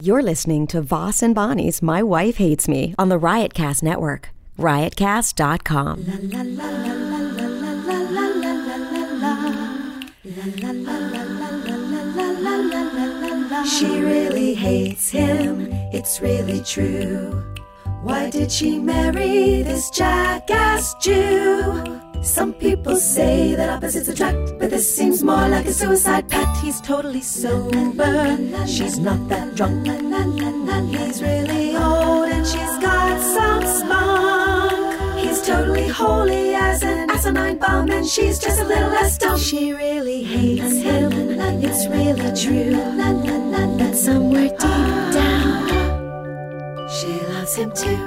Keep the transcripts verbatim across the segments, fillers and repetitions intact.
You're listening to Voss and Bonnie's My Wife Hates Me on the Riotcast Network. riotcast dot com. She really hates him, it's really true. Why did she marry this jackass Jew? Some people say that opposites attract, but this seems more like a suicide pact. He's totally sober, she's not that drunk. He's really old and she's got some spunk. He's totally holy as an asinine bomb, and she's just a little less dumb. She really hates him, it's really true. But somewhere deep down, she loves him too.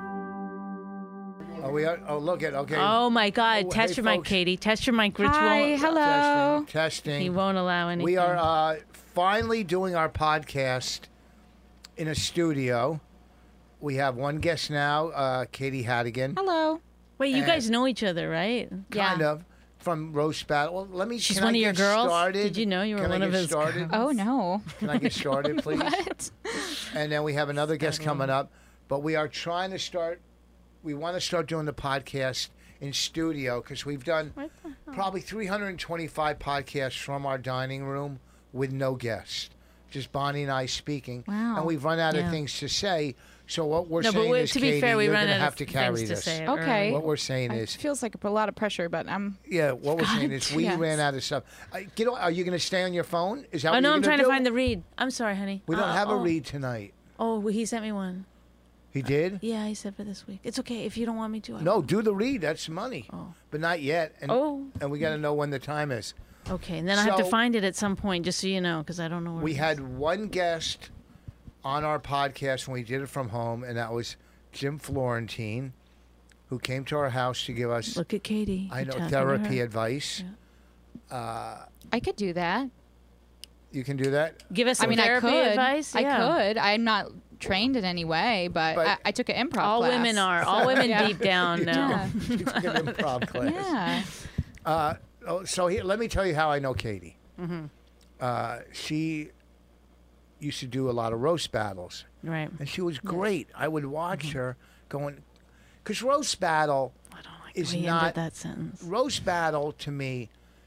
Oh, we are, oh, look at, okay. Oh, my God. Oh, Test hey, your mic, folks. Katie. Test your mic. Rich Hi, won't. hello. Testing, testing. He won't allow anything. We are uh, finally doing our podcast in a studio. We have one guest now, uh, Katie Hattigan. Hello. Wait, you and- guys know each other, right? Kind of. From Roast Battle. Well, let me. She's can one I of your get girls? Started? Did you know you were Can one I of get his started? girls? Oh, no. Can I get started, please? What? And then we have another guest coming up. But we are trying to start. We want to start doing the podcast in studio because we've done probably three hundred twenty-five podcasts from our dining room with no guest, just Bonnie and I speaking. Wow. And we've run out Yeah. of things to say. So what we're No, but saying we- is, to be Katie, fair, we you're run going to out have of to carry things to this. say. Okay. early. What we're saying It is, feels like a lot of pressure, but I'm. yeah, what we're saying God, is we yes. ran out of stuff. Uh, get, o- are you going to stay on your phone? Is that Oh, what no, you're I'm gonna trying do? to find the read. I'm sorry, honey. We don't Uh, have a oh. read tonight. Oh, well, he sent me one. He did? Yeah, he said for this week. It's okay if you don't want me to. I No, won't. do the read. That's money. Oh. But not yet. And, Oh. and we got to know when the time is. Okay, and then I have to So- find it at some point, just so you know, because I don't know where We it is. had one guest on our podcast when we did it from home, and that was Jim Florentine, who came to our house to give us, Look at Katie. I You're know, talking to therapy her. advice. I could do that. You can do that? Give us I some mean, I therapy could. advice. I Yeah. could. I'm not trained in any way, but, But- I, I took an improv All class. women are. All women Yeah. deep down know. Yeah. You took an improv class. Yeah. Uh, oh, so here, let me tell you how I know Katie. Mm-hmm. Uh, she used to do a lot of roast battles, Right. and she was great. I would watch Mm-hmm. her going, because roast battle I don't like is the way you not ended that sentence. roast battle to me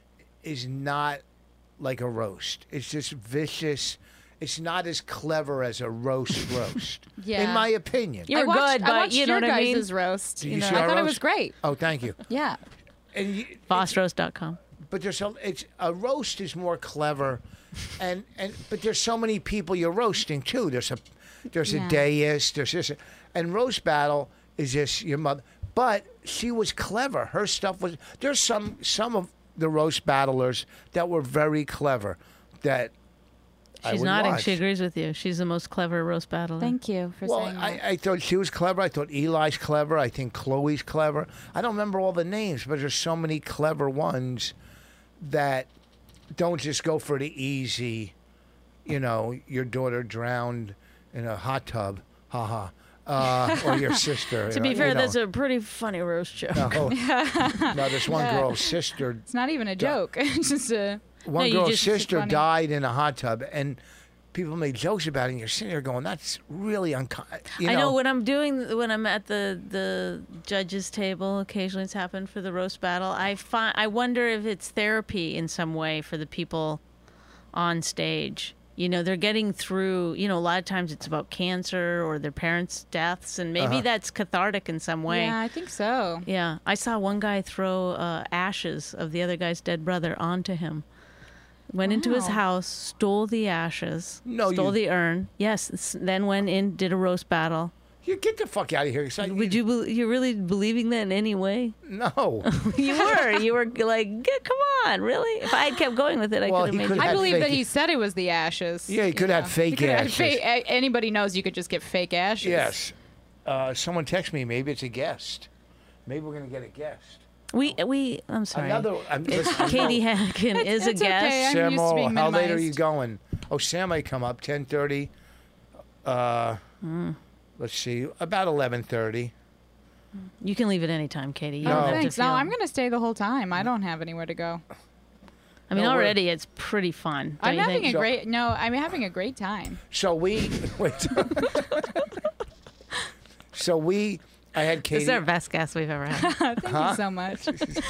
is not like a roast. It's just vicious. It's not as clever as a roast roast, Yeah. in my opinion. You're I watched, good, I but watched you know your what I mean? guys' roast. Did you you know, see I our thought it roast? was great. Oh, thank you. Yeah. And you, boss roast dot com. but there's a it's a roast is more clever, and and but there's so many people you're roasting too. There's a there's Yeah. a deist. There's this, and roast battle is just your mother. But she was clever. Her stuff was there's some some of the roast battlers that were very clever. That I She's would nodding. watch. She agrees with you. She's the most clever roast battler. Thank you for Well, saying I, that. I thought she was clever. I thought Eli's clever. I think Chloe's clever. I don't remember all the names, but there's so many clever ones that don't just go for the easy, you know, your daughter drowned in a hot tub, haha, uh, or your sister. To be you fair, know. that's a pretty funny roast joke. No, no, this one girl's sister, It's not even a joke. It's just a. one you girl's just- sister funny. died in a hot tub, and people made jokes about it, and you're sitting there going, that's really uncommon. You I know when I'm doing when I'm at the the judges table. Occasionally, it's happened for the roast battle. I find I wonder if it's therapy in some way for the people on stage. You know, they're getting through. You know, a lot of times it's about cancer or their parents' deaths, and maybe Uh-huh. that's cathartic in some way. Yeah, I think so. Yeah, I saw one guy throw uh, ashes of the other guy's dead brother onto him. Went into his Wow. house, stole the ashes, No, stole you- the urn. Yes, s- then went in, did a roast battle. You get the fuck out of here. It's like- Would you? Be, you're really believing that in any way? No. You were. You were like, "Get- come on, really? If I had kept going with it, I Well, could he have made could you. have I believe fake- that he said it was the ashes. Yeah, he you could have know. fake He could have ashes. fake- a- anybody knows you could just get fake ashes. Yes. Uh, someone text me. Maybe it's a guest. Maybe we're gonna get a guest. We we. I'm sorry. Another. I'm, listen, I Katie know. Hannigan is a it's guest. okay. I'm Sam, used to being how late are you minimized. going? Oh, Sam might come up ten thirty. Uh, Mm. let's see, about eleven thirty. You can leave at any time, Katie. You No. don't Oh, have to thanks. feel. No, I'm going to stay the whole time. I don't have anywhere to go. I I mean, No, we're- already it's pretty fun. don't I'm you having think? a great no. I'm having a great time. So we wait. So we, I had This Katie. is our best guest we've ever had. Thank you so much.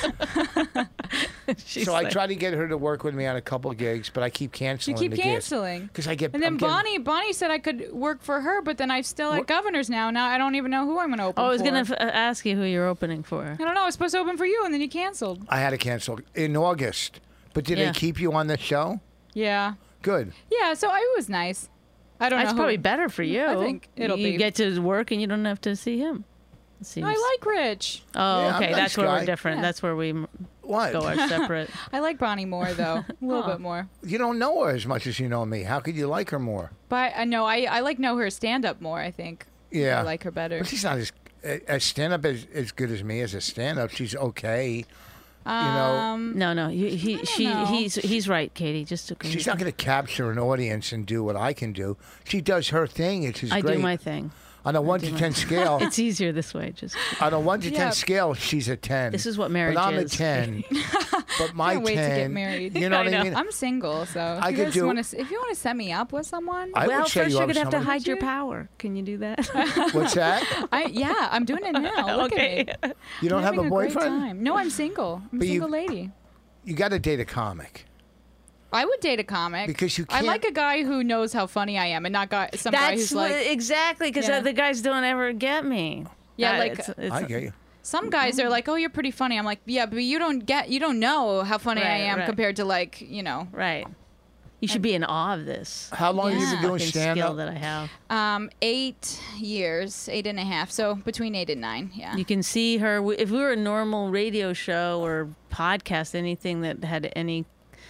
She's so I like- tried to get her to work with me on a couple of gigs, but I keep You canceling. keep the canceling. because I get. And then I'm getting- Bonnie, Bonnie said I could work for her, but then I'm still at What? Governor's now. Now I don't even know who I'm going to open Oh, I was for. gonna f- uh, ask you who you're opening for. I don't know. I was supposed to open for you, and then you canceled. I had to cancel in August. But did Yeah. they keep you on the show? Yeah. Good. Yeah. So it was nice. I don't That's know. probably who, better for you. I think it'll you be- get to work and you don't have to see him. It seems- I like Rich. Oh, Yeah, I'm okay. a That's nice where guy. we're different. Yeah. That's where we m- What? go our separate. I like Bonnie more though, a little Oh. bit more. You don't know her as much as you know me. How could you like her more? But I know I I like know her stand up more. I think. Yeah. I like her better. But she's not as a stand up as, as good as me as a stand up. She's okay. You know, Um. No, no. He, he, don't she, know. he's, he's right, Katie. Just to, she's not going to capture an audience and do what I can do. She does her thing, which is I great. do my thing. On a one to my- ten scale, It's easier this way. Just on a one to Yeah. ten scale, she's a ten. This is what marriage but I'm is. a ten. But my Can't wait to ten, get married. you know I what I know. mean? I'm single, so if I you could guys do- want to, if you want to set me up with someone, I well, would set first you you're up gonna have to someone. hide your Would you? power. Can you do that? What's that? I yeah, I'm doing it now. Look okay. at me. You don't I'm have a having great boyfriend? time. No, I'm single. I'm a But you- single lady. You got to date a comic I would date a comic because you I can't. like a guy who knows how funny I am, and not guy, some guy That's who's like. what- exactly because Yeah. the guys don't ever get me. Yeah, That- like- it's, it's, I get you. Some guys are like, "Oh, you're pretty funny." I'm like, "Yeah, but you don't get, you don't know how funny I Right, am right. compared to like, you know, right. You should be in awe of this How long have you Yeah. been doing fucking stand skill up? that I have. um, eight years, eight and a half, so between eight and nine, yeah." You can see her. If we were a normal radio show or podcast, anything that had any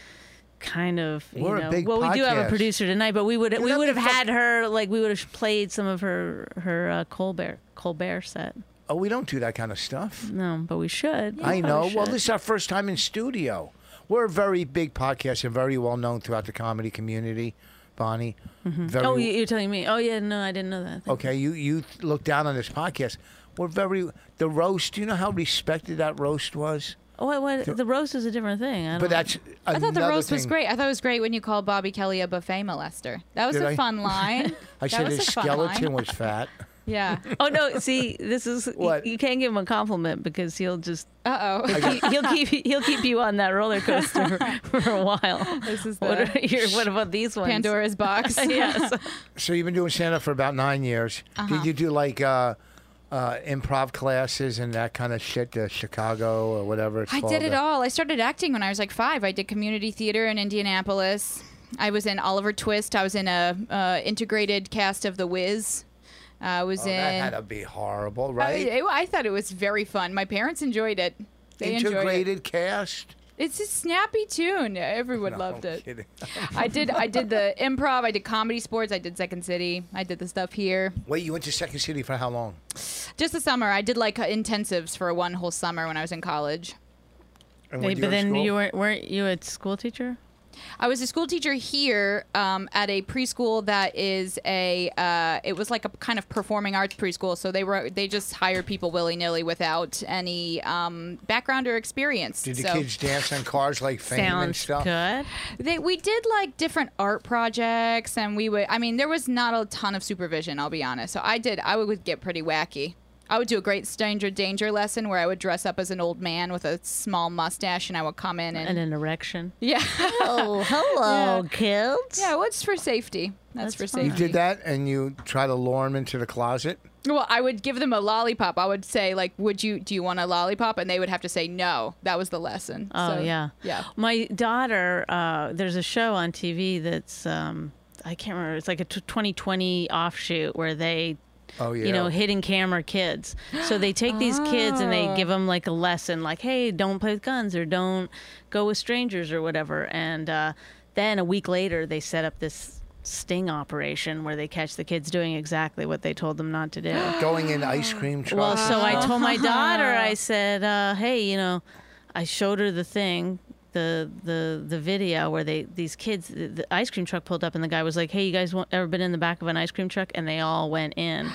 kind of, you We're a know, big well, we do have a podcast. producer tonight, but we would You're we not would have big fuck- had her like we would have played some of her her uh, Colbert Colbert set. Oh, we don't do that kind of stuff. No, but we should. I We know. probably Well, should. this is our first time in studio. We're a very big podcast and very well known throughout the comedy community, Bonnie. Very, Oh, you- you're telling me? Oh, yeah. No, I didn't know that. okay, you you look down on this podcast. We're very the roast. Do you know how respected that roast was? Oh, what, what, the roast is a different thing. I don't, But that's I thought the another roast was thing. great. I thought it was great when you called Bobby Kelly a buffet molester. That was Did a I? fun line. I That said was his a fun skeleton line. was fat. Yeah. Oh no! See, this is What? You, you can't give him a compliment because he'll just Uh oh. he, he'll keep he'll keep you on that roller coaster for, for a while. This is What, the are your, what about these ones? Pandora's box. yes. So you've been doing stand up for about nine years. Uh-huh. Did you do like uh, uh, improv classes and that kind of shit, uh, Chicago or whatever it's I called? did it uh, all. I started acting when I was like five. I did community theater in Indianapolis. I was in Oliver Twist. I was in a uh, integrated cast of The Wiz. I was Oh, in. that had to be horrible, I, right? it- I thought it was very fun. My parents enjoyed it. They enjoyed it. Integrated cast. It's a snappy tune. Everyone No, loved I'm it. kidding. I did. I did the improv. I did comedy sports. I did Second City. I did the stuff here. Wait, you went to Second City for how long? Just the summer. I did like uh, intensives for one whole summer when I was in college. And Wait, when you but were in then school? you weren't weren't you a school teacher? I was a school teacher here um, at a preschool that is a. Uh, it was like a kind of performing arts preschool. So they were they just hired people willy nilly without any um, background or experience. Did the so kids dance on cars like Fame and Sounds stuff? good. They, we did like different art projects, and we would. I mean, there was not a ton of supervision. I'll be honest. So I did. I would get pretty wacky. I would do a great stranger danger lesson where I would dress up as an old man with a small mustache, and I would come in and, And an erection. yeah, Oh, hello, Yeah. kids. yeah. What's for safety? That's, That's for fine. You safety. did that, and you try to lure them into the closet. Well, I would give them a lollipop. I would say like, "Would you? Do you want a lollipop?" And they would have to say no. That was the lesson. Oh So, yeah. yeah. My daughter, uh, there's a show on T V that's um, I can't remember. It's like a t- twenty twenty offshoot where they, Oh yeah. you know, hidden camera kids. So they take these kids and they give them like a lesson, like, hey, don't play with guns or don't go with strangers or whatever. And uh, then a week later, they set up this sting operation where they catch the kids doing exactly what they told them not to do. Going in ice cream trucks. Well, so and I stuff. told my daughter, I said, uh, hey, you know, I showed her the thing, the the the video where they these kids, the, the ice cream truck pulled up, and the guy was like, hey, you guys want, ever been in the back of an ice cream truck? And they all went in.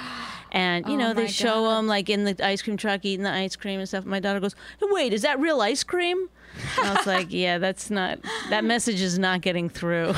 And you Oh know they my show God. them like in the ice cream truck eating the ice cream and stuff. My daughter goes, "Wait, is that real ice cream?" And I was like, "Yeah, that's not. That message is not getting through."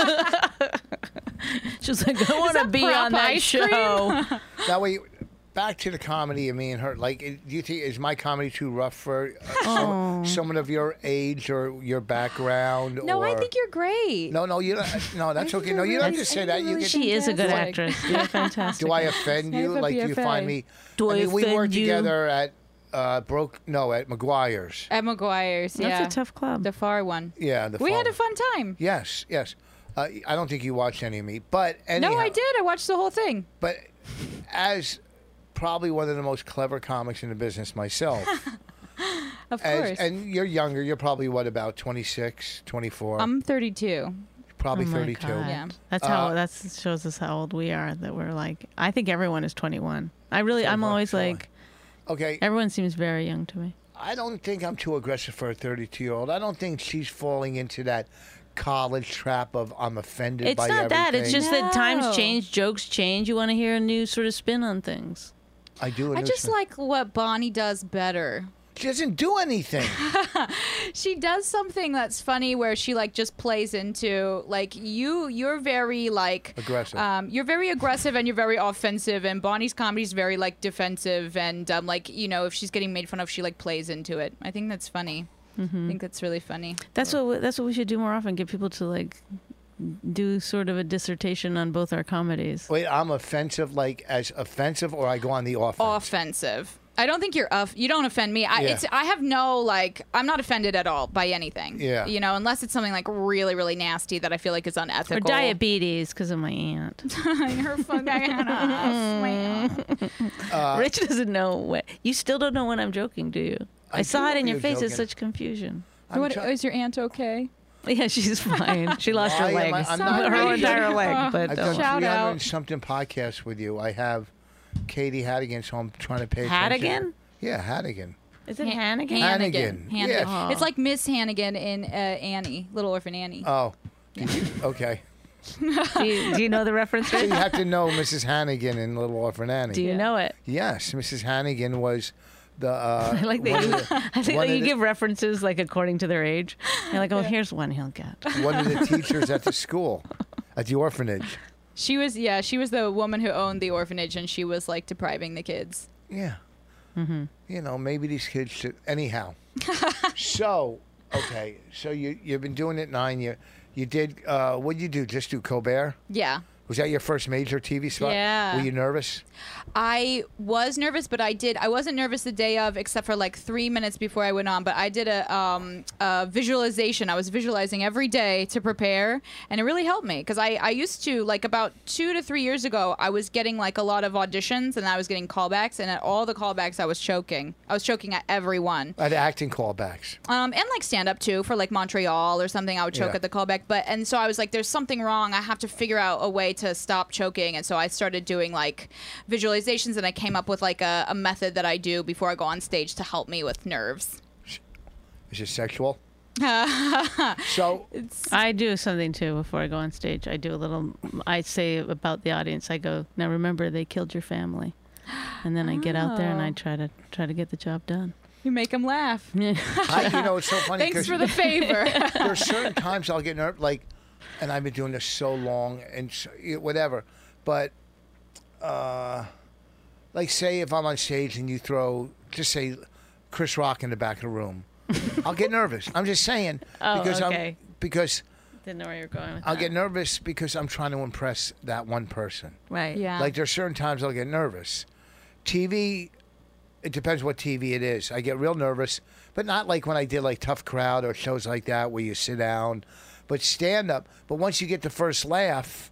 She was like, "I want to that be prop on that ice show." That way, back to the comedy. I mean, her like, do you think is my comedy too rough for uh, some, someone of your age or your background? No, or, I think you're great. No, no, you don't. No, that's okay. No, you don't have to say that. You get, She is a good Fantastic. actress. You're fantastic. do I offend you? Have a Like, do you B F A. find me? Do I mean, we offend worked you? together at uh, broke. No, at McGuire's. At McGuire's, yeah. That's a tough club. The far one. Yeah, the We had farm. a fun time. Yes, yes. Uh, I don't think you watched any of me, but anyhow, No, I did. I watched the whole thing. But as probably one of the most clever comics in the business myself, Of as, course. and you're younger. You're probably what about twenty-six, twenty-four? I'm thirty-two. probably Oh my thirty-two. God. Yeah. That's how Uh, that shows us how old we are. That we're like, I think everyone is twenty-one. I really, I'm twenty-one, always twenty-one. like, Okay, everyone seems very young to me. I don't think I'm too aggressive for a thirty-two-year-old. I don't think she's falling into that college trap of I'm offended It's by not everything. that. It's just that No. times change, jokes change. You want to hear a new sort of spin on things. I do. I just like what Bonnie does better. She doesn't do anything. She does something that's funny where she like just plays into like you you're very like Aggressive. um you're very aggressive and you're very offensive, and Bonnie's comedy is very like defensive, and um like you know if she's getting made fun of she like plays into it. I think that's funny. I think that's really funny. That's what we- that's what we should do more often. Get people to like do sort of a dissertation on both our comedies. Wait, I'm offensive, like as offensive, or I go on the offense. Offensive. I don't think you're off. You don't offend me. I, Yeah. it's, I have no like. I'm not offended at all by anything. Yeah. You know, unless it's something like really, really nasty that I feel like is unethical. Or diabetes because of my aunt. Her fucking ass. Uh, Rich doesn't know what. You still don't know when I'm joking, do you? I, I saw do it in know your you're face. It's joking. such confusion. I'm What, try- is your aunt okay? Yeah, she's fine. She lost her Why am I- legs. I'm not her really entire joking. leg. Oh, But I've uh, done Shout three hundred out. and something podcasts with you. I have Katie Hannigan, so I'm trying to pay attention. Hannigan? Yeah, Hannigan. Is it Han- Hannigan? Hannigan. Hannigan. Yeah. It's like Miss Hannigan in uh, Annie, Little Orphan Annie. Oh, did you- okay. do, you, do you know the reference? So Rich? you have to know Missus Hannigan in Little Orphan Annie. Do you know it? Yes, Missus Hannigan was the. Uh, I like that one you, of the- I think one that of you the- give references like according to their age. You're like, oh, here's one he'll get. one of the teachers at the school, at the orphanage. She was, yeah, she was the woman who owned the orphanage, and she was like depriving the kids. Yeah. Mm-hmm. You know, maybe these kids should. Anyhow. So, okay. So you you've been doing it nine years. You did. Uh, what did you do? Just do Colbert? Yeah. Was that your first major T V spot? Yeah. Were you nervous? I was nervous, but I did. I wasn't nervous the day of, except for like three minutes before I went on. But I did a, um, a visualization. I was visualizing every day to prepare, and it really helped me because I, I used to like about two to three years ago. I was getting like a lot of auditions, and I was getting callbacks, and at all the callbacks, I was choking. I was choking at every one. At acting callbacks. Um, and like stand up too for like Montreal or something. I would choke Yeah. at the callback, but and so I was like, "There's something wrong. I have to figure out a way to stop choking." And so I started doing like visualizations, and I came up with like a, a method that I do before I go on stage to help me with nerves. Is it sexual? So I do something too before I go on stage. I do a little. I say about the audience. I go, now remember they killed your family, and then I get out there and I Oh. try to try to get the job done. You make them laugh. I, you know, it's so funny Thanks because for the favor. there are certain times I'll get nervous, like, and I've been doing this so long and so, you know, whatever. But, uh, like, say if I'm on stage and you throw, just say, Chris Rock in the back of the room, I'll get nervous. I'm just saying Oh, because okay. I'm because Didn't know where you're going with I'll that. get nervous because I'm trying to impress that one person. Right. Yeah. Like there's certain times I'll get nervous. T V, it depends what T V it is. I get real nervous, but not like when I did like Tough Crowd or shows like that where you sit down. But stand up. But once you get the first laugh,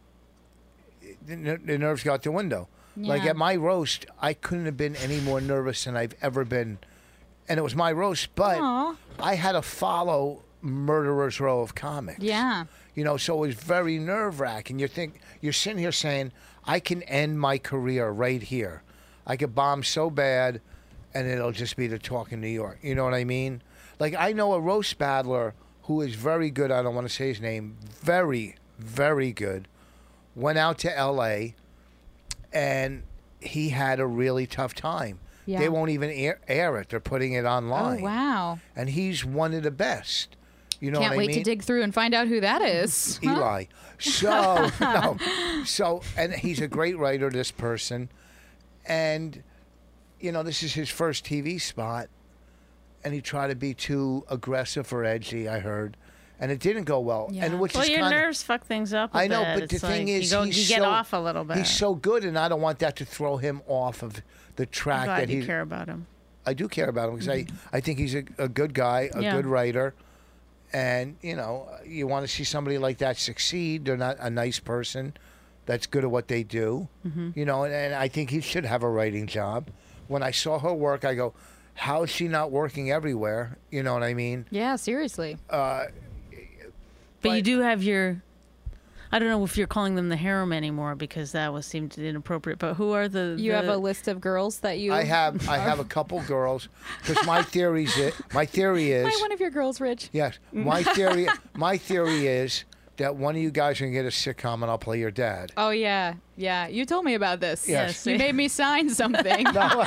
the, ner- the nerves go out the window. Like Yeah. at my roast, I couldn't have been any more nervous than I've ever been, and it was my roast. But Aw. I had to follow Murderer's Row of Comics. Yeah. You know, so it was very nerve wracking. You think you're sitting here saying, I can end my career right here. I could bomb so bad and it'll just be the talk in New York. You know what I mean? Like I know a roast battler who is very good, I don't want to say his name, very, very good, went out to L A and he had a really tough time. Yeah. They won't even air, air it. They're putting it online. Oh, wow. And he's one of the best. You know Can't what wait I mean? to dig through and find out who that is. Eli. So, no. So, and he's a great writer, this person. And, you know, this is his first T V spot. And he tried to be too aggressive or edgy, I heard. And it didn't go well. Yeah. And which Well, is your kinda, nerves fuck things up a I know, bit. but the It's thing like is, you, go, he's you get so, off a little bit. He's so good, and I don't want that to throw him off of the track I'm glad that you he's. care about him. I do care about him because I, I think he's a, a good guy, a Yeah. good writer. And, you know, you want to see somebody like that succeed. They're not a nice person that's good at what they do. Mm-hmm. You know, and, and I think he should have a writing job. When I saw her work, I go, how is she not working everywhere? You know what I mean? Yeah, seriously. But, you But- do have your. I don't know if you're calling them the harem anymore because that was seemed inappropriate. But who are the? You the, have a list of girls that you. I have I have a couple girls because my theory's it. My theory is Why one of your girls, Rich? yes. My theory my theory is that one of you guys are gonna get a sitcom and I'll play your dad. Oh yeah, yeah. You told me about this. Yes. You made me sign something.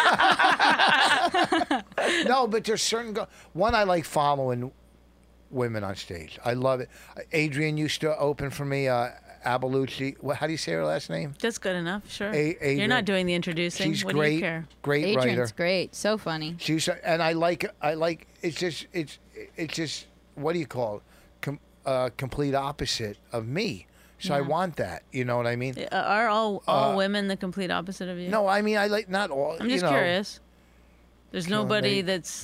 No, but there's certain go- one I like following women on stage. I love it. Adrian used to open for me. Uh, Abelucci. What? How do you say her last name? That's good enough. Sure. A- You're Adrian- not doing the introducing. She's what great. do you care? Great Adrian's writer. great. So funny. She's and I like I like it's just it's it's just what do you call it? Com, uh, complete opposite of me. So I Yeah. want that. You know what I mean? Uh, Are all all Uh, women the complete opposite of you? No, I mean I like not all. I'm you just know, curious. There's Killing nobody me. that's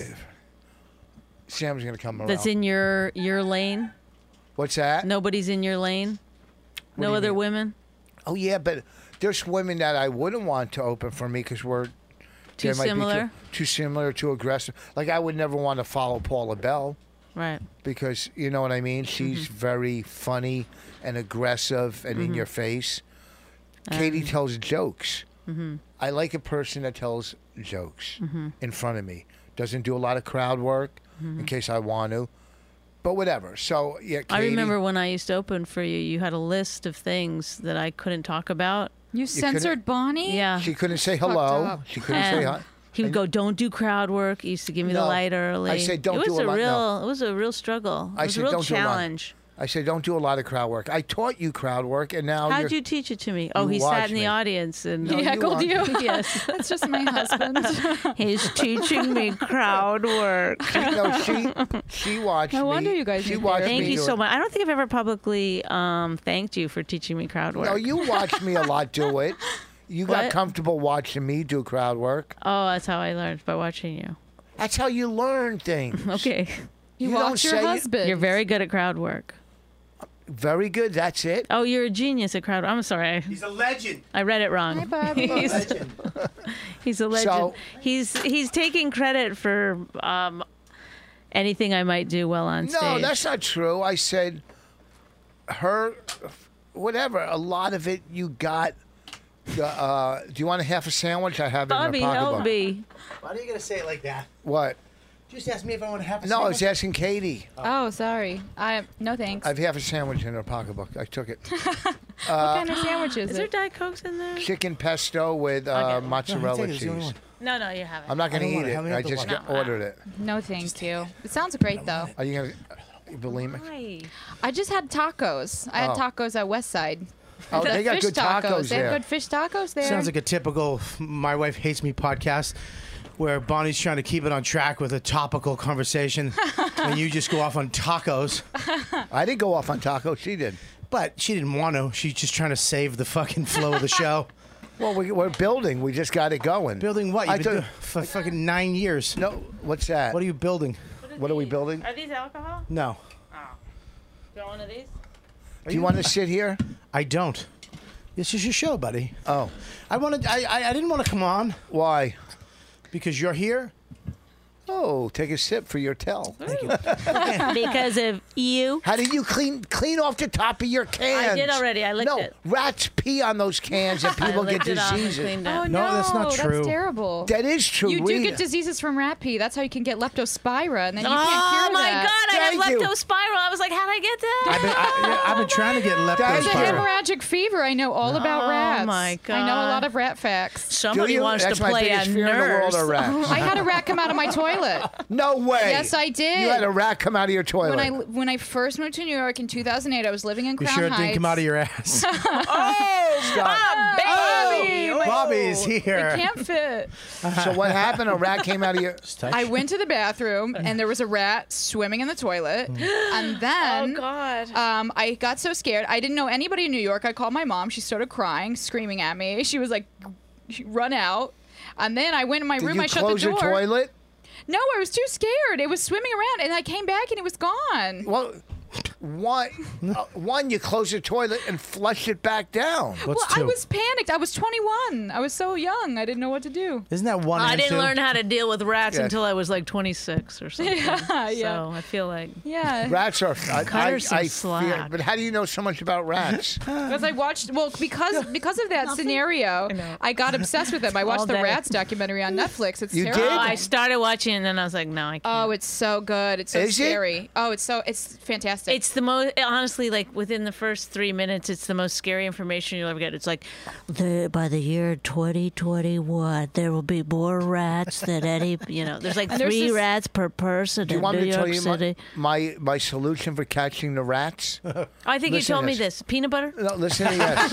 Sam's gonna come around. that's in your your lane. What's that? Nobody's in your lane. What do No you other mean? women. Oh yeah, but there's women that I wouldn't want to open for me because we're Too they might be similar? too, too similar, too aggressive. Like I would never want to follow Paula Bell Right. because you know what I mean. She's Mm-hmm. very funny and aggressive and in your face. Um, Katie tells jokes. mm-hmm. I like a person that tells jokes in front of me. Doesn't do a lot of crowd work in case I want to. But whatever. So yeah, Katie, I remember when I used to open for you, you had a list of things that I couldn't talk about. You censored Bonnie? Yeah. she couldn't say hello. up. She couldn't say And hi. he would go, "Don't do crowd work." He used to give me the No. light early. I say, "Don't it was do a a lot," no. real. It was a real struggle. It I was said, a real "Don't do a lot." challenge. I said, don't do a lot of crowd work. I taught you crowd work, and now How'd you're, you teach it to me? Oh, you he sat watched in the me. audience and No, He you heckled want- you? yes, That's just my husband. he's teaching me crowd work. no, she she watched No me. wonder you guys She need watched Thank me you do so it. much. I don't think I've ever publicly um, thanked you for teaching me crowd work. No, you watched me a lot do it. You got What? comfortable watching me do crowd work. Oh, that's how I learned, by watching you. That's how you learn things. Okay. You, You don't watch your say it- husband. You're very good at crowd work. Very good. That's it. Oh, you're a genius at crowd. I'm sorry. I, He's a legend. I read it wrong. Hi, Bobby. he's, Legend. he's a legend. So- he's he's taking credit for um, anything I might do well on stage. No, that's not true. I said her, whatever. A lot of it you got. Uh, uh, do you want a half a sandwich? I have it Bobby, in a help pocketbook. me. Why are you gonna say it like that? What? Just ask me if I want to have a No, I was sandwich. asking Katie. Oh, sorry. I no thanks. I have half a sandwich in her pocketbook. I took it. what kind of sandwich is Is there it? Diet Cokes in there? Chicken pesto with uh, Okay. mozzarella No, it's the only cheese. one. No, no, you haven't. I'm not going I to don't eat want it. it. How many I of the just one? got, ordered it. No, thank you. It sounds great though. Are you going to bulimic? Why? I just had tacos. I had Oh. tacos at West Side. Oh, they got fish good tacos They there. have good fish tacos there. Sounds like a typical "My Wife Hates Me" podcast, where Bonnie's trying to keep it on track with a topical conversation, and you just go off on tacos. I didn't go off on taco. She did. But she didn't want to. She's just trying to save the fucking flow of the show. Well, we, we're building. We just got it going. Building what? I You've been thought- doing for fucking nine years. No, what's that? What are you building? What are we building? Are these alcohol? No, You want one of these? Do you want to sit here? I don't. This is your show, buddy. Oh, I wanted. I. I, I didn't want to come on why? because you're here, Oh, take a sip for your tell. Thank you. Because of you. How did you clean clean off the top of your cans? I did already. I licked no, it. rats pee on those cans and I people get licked it off and diseases. cleaned Oh it. no, No, that's not true. That's terrible. That is true. You do Rita. get diseases from rat pee. That's how you can get leptospira, and then you can't Oh cure my that. God! I Thank have you. leptospiral. I was like, how'd I get that? I've been, I, yeah, I've been trying to get There's a leptospira. hemorrhagic fever. I know all about Oh, rats. my I know a God. lot of rat facts. Somebody you? wants That's to my play biggest a fear in the world nurse. are rats. I had a rat come out of my toilet. No way. Yes, I did. You had a rat come out of your toilet. When I when I first moved to New York in two thousand eight, I was living in You Crown sure it Heights. didn't come out of your ass? oh, stop. Bobby, my- Bobby's here. It can't fit. So what happened? A rat came out of your. I went to the bathroom and there was a rat swimming in the toilet, and then God. um, I got so scared. I didn't know anybody in New York. I called my mom. She started crying, screaming at me. She was like, "Run out!" And then I went in my Did room. you I shut close the door. your toilet? No, I was too scared. It was swimming around, and I came back and it was gone. Well, one, uh, one, you close the toilet and flush it back down. What's well, I two? was panicked. I was twenty-one. I was so young. I didn't know what to do. Isn't that one? I and didn't two? learn how to deal with rats Yeah. until I was like twenty-six or something. Yeah, yeah. So I feel like Yeah. Rats are. I, Cut I, her some I fear, slack. but how do you know so much about rats? Because I watched, well, because because of that scenario, know. I got obsessed with them. I watched All the day. Rats documentary on Netflix. It's You terrible. did? Oh, I started watching it and then I was like, no, I can't. Oh, it's so good. It's so Is it? scary. Oh, it's so it's fantastic. It's the most, honestly, like within the first three minutes, it's the most scary information you'll ever get. It's like, the, by the year twenty twenty-one, there will be more rats than any, you know, there's like And there's three this- rats per person Do you in want New me to tell York you my, City. my my solution for catching the rats? I think you Listen told to me this. this. Peanut butter? No, listen to this.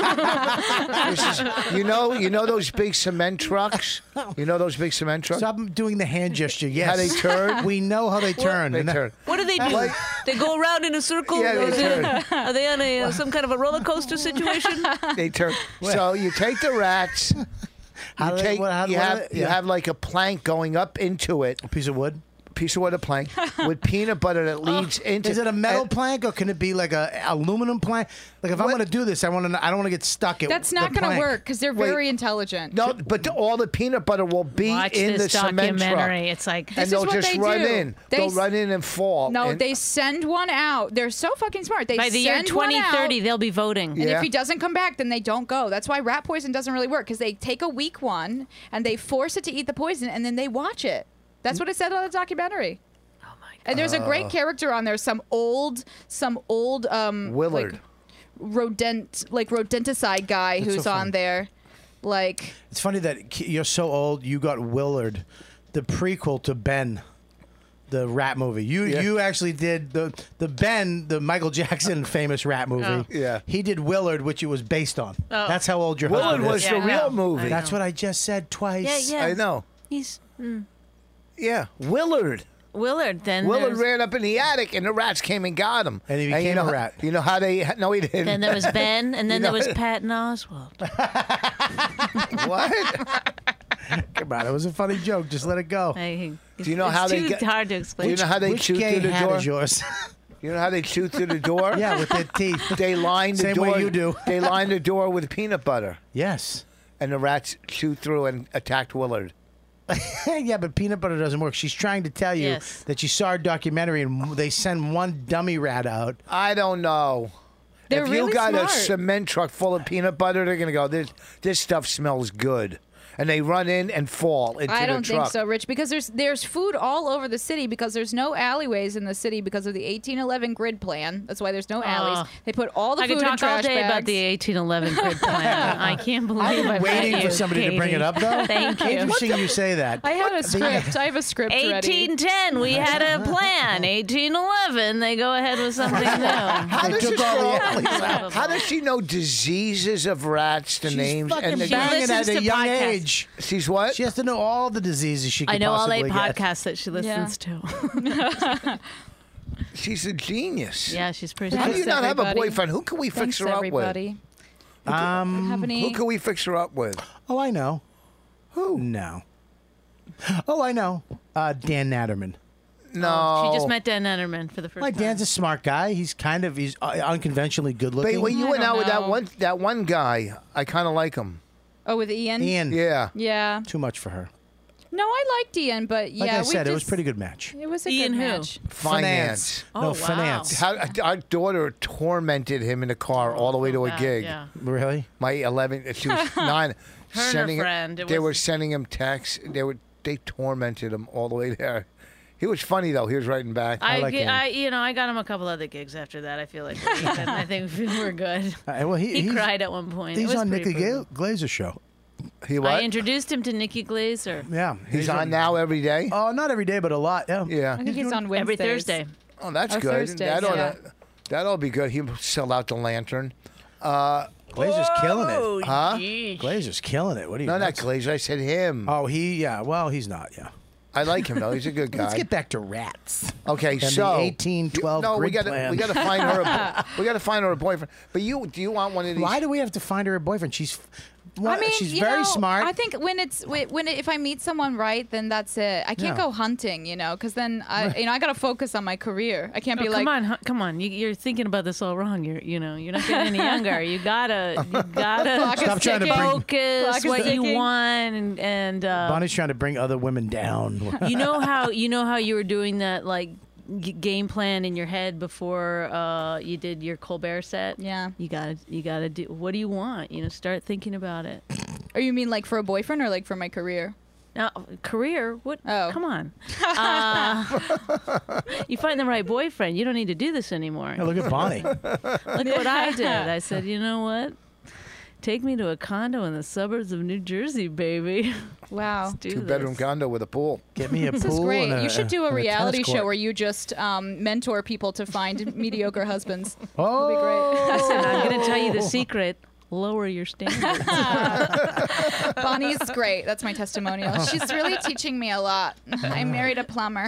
This is- you know, you know those big cement trucks. You know those big cement trucks. Stop doing the hand gesture. Yes. How they turn? We know how they turn. They And that- turn. What do they do? Like- they go around in a circle? Yeah, Or they is it- turn. Are they on a uh, some kind of a roller coaster situation? They turn. So you take the rats. How You do they- take. what- how- you what do have they- you yeah. have like a plank going up into it. a piece of wood. Piece of wood, a plank with peanut butter that leads into. Is it a metal and- plank or can it be like a aluminum plank? Like if I'm What- going to do this, I want to. I don't want to get stuck. At That's the not going to plank. work because they're Wait. very intelligent. No, but the, all the peanut butter will be Watch in this the cement truck, documentary. It's like, and This is they'll what just they run do. in. They They'll s- run in and fall. No, and- they send one out. They're so fucking smart. They by the year send one twenty thirty, out, they'll be voting. and Yeah. if he doesn't come back, then they don't go. That's why rat poison doesn't really work because they take a weak one and they force it to eat the poison, and then they watch it. That's what it said on the documentary. Oh my God. And there's a great character on there, some old, some old, um, Willard. like, rodent, like rodenticide guy That's so who's funny. on there, like. It's funny that ki- you're so old. You got Willard, the prequel to Ben, the rat movie. You Yeah. you actually did the the Ben, the Michael Jackson famous rat movie. Oh. Yeah. He did Willard, which it was based on. Oh. That's how old your Willard husband was is. the Yeah, I real know. movie. That's what I just said twice. Yeah, yeah. I know. He's mm. Yeah, Willard. Willard. Then Willard there's, ran up in the attic, and the rats came and got him. And he you became know, a rat. You know how they? No, he didn't. then there was Ben, and then You know- there was Patton Oswalt. What? Come on, it was a funny joke. Just let it go. I, Do you know it's how they too get- hard to Do explain. you know how they Which chew gay through the hat door? is yours? You know how they chew through the door? Yeah, with their teeth. They line the Same door. way you do. They line the door with peanut butter, Yes. and the rats chewed through and attacked Willard. Yeah, but peanut butter doesn't work. She's trying to tell you Yes. that she saw a documentary and they send one dummy rat out. I don't know. They're if really you got smart. a cement truck full of peanut butter, they're gonna go. This this stuff smells good, and they run in and fall into I the don't truck. think so, Rich, because there's there's food all over the city because there's no alleyways in the city because of the eighteen eleven grid plan. That's why there's no alleys. Oh. They put all the I food could in talk trash all day bags. about the eighteen eleven grid plan. I can't believe I've been I've waiting met for you, somebody to bring it Katie. up, though. Thank you. Interesting you say that. I had a script. I have a script ready. eighteen ten, we had a plan. eighteen eleven, they go ahead with something new. How They does, took this all the girl- alleys out. how does she know diseases of rats, the She's names, fucking and the banging listens at a to young podcasts. age. She's what? She has to know all the diseases she could I know all possibly eight get. podcasts that she listens to. She's a genius. Yeah, she's pretty How do Thanks, you not have a everybody. boyfriend? Who can we fix Thanks, her up everybody. Um, Have any? with? Who can we fix her up with? oh, I know. Who? No. Oh, I know. Uh, Dan Natterman. No. She just met Dan Netterman for the first My time. Dan's a smart guy. He's kind of he's uh, unconventionally good looking. Wait, well, you I went don't out with that know. one that one guy. I kind of like him. Oh, with Ian? Ian. Yeah. Yeah. Too much for her. No, I liked Ian, but yeah, Like I we said, just, it was a pretty good match. It was a Ian good who? match. Finance. Oh, no, wow. finance. How, our daughter tormented him in the car all the way to a Bad, gig. Yeah. Really? My eleven, she was nine. Her and her sending him- friend, it they was- were sending him texts. They were they tormented him all the way there. He was funny though. He was writing back. I, like ge- him. I, you know, I got him a couple other gigs after that. I feel like, and I think we were good. Uh, well, he, He he's, cried at one point. It He's was on pretty Nikki brutal. Gla- Glazer's show. he what? I introduced him to Nikki Glazer Yeah, He's on now every day. Oh, not every day, but a lot. Yeah. Yeah. I think he's on Wednesdays. every Thursday. Oh, that's Oh, good. Thursdays, that ought yeah. to that'll be good. He'll sell out the Lantern. Uh, Glazer's killing it. huh? Glazer's killing it. What do you? No, not nuts? Glazer. I said him. Oh, he. Yeah. Well, he's not. Yeah. I like him though. He's a good guy. Let's get back to rats. Okay, And so the eighteen twelve No, we grid got to plan. we got to find her. A, we got to find her a boyfriend. But you, do you want one of these? Why do we have to find her a boyfriend? She's. Well, I mean, she's you very know, smart. I think when it's wh- when it, if I meet someone right, then that's it. I can't Yeah. go hunting, you know, because then I, you know, I gotta focus on my career. I can't Oh, be come like, on, huh, come on! You, you're thinking about this all wrong. You're, you know, you're not getting any younger. You gotta, you gotta Clock is Stop trying to ticking. bring- focus Clock is what you ticking. want, and and uh, Bonnie's trying to bring other women down. you know how you know how you were doing that like g- game plan in your head before uh, you did your Colbert set. Yeah. You gotta, you gotta do. What do you want? You know, start thinking about it. or you mean like for a boyfriend or like for my career? Now, career? What? Oh. Come on. Uh, you find the right boyfriend. You don't need to do this anymore. Hey, look at Bonnie. Look what I did. I said, you know what? Take me to a condo in the suburbs of New Jersey, baby. Wow. Let's do Two bedroom this. condo with a pool. Get me a This pool. is great. And a, You should do a and reality tennis show court. where you just um, mentor people to find mediocre husbands. Oh, That'd be great. Listen, I'm going to tell you the secret. Lower your standards. Bonnie's great. That's my testimonial. She's really teaching me a lot. I married a plumber.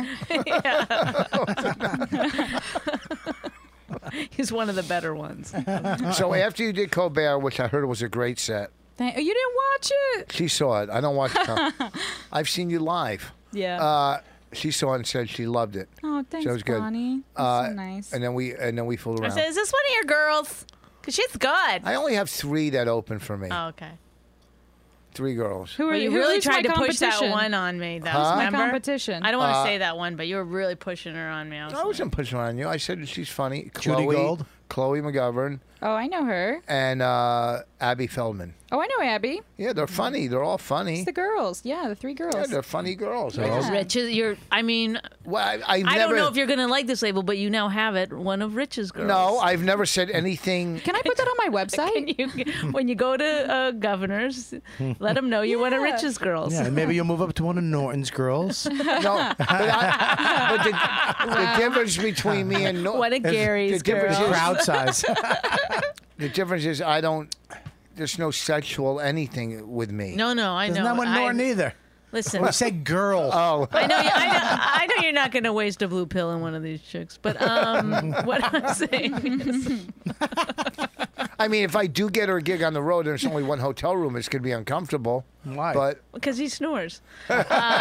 He's one of the better ones. So after you did Colbert, which I heard was a great set, Thank- oh, you didn't watch it? she saw it. I don't watch. Col- I've seen you live. Yeah. Uh, she saw it and said she loved it. oh, thanks, so it was good. Bonnie. That's Uh, so nice. And then we and then we fooled I around. said, is this one of your girls? Because she's good. I only have three that open for me. Oh, okay. Three girls. Who are Well, you who- really who's tried my to push that competition? one on me. That Huh? was My My remember? competition. I don't want to Uh, say that one, but you were really pushing her on me. I, was I like, wasn't pushing on you. I said she's funny. Judy Chloe, Gold? Chloe McGovern, Oh, I know her. and uh, Abby Feldman. Oh, I know Abby. Yeah, they're funny. They're all funny. It's the girls. Yeah, the three girls. Yeah, they're funny girls. Yeah. Rich's, you're. I mean, Well, I, I've I never, don't know if you're gonna like this label, but you now have it. One of Rich's girls. No, I've never said anything. Can I put that on my website? Can you, when you go to uh, Governors, let them know you're one of Yeah. Rich's girls. Yeah, and maybe you'll move up to one of Norton's girls. No, but, I, but the, the difference between me and no, One of Gary's the difference girls. is- Crowd size. the difference is I don't. There's no sexual anything with me. No, no, I There's know. not one I- Norton either. Listen, We say girl. Oh, I know, you, I know, I know you're not going to waste a blue pill in one of these chicks, but um, what I'm saying is, I mean, if I do get her a gig on the road and there's only one hotel room, it's gonna be uncomfortable. Why? But because he snores, um,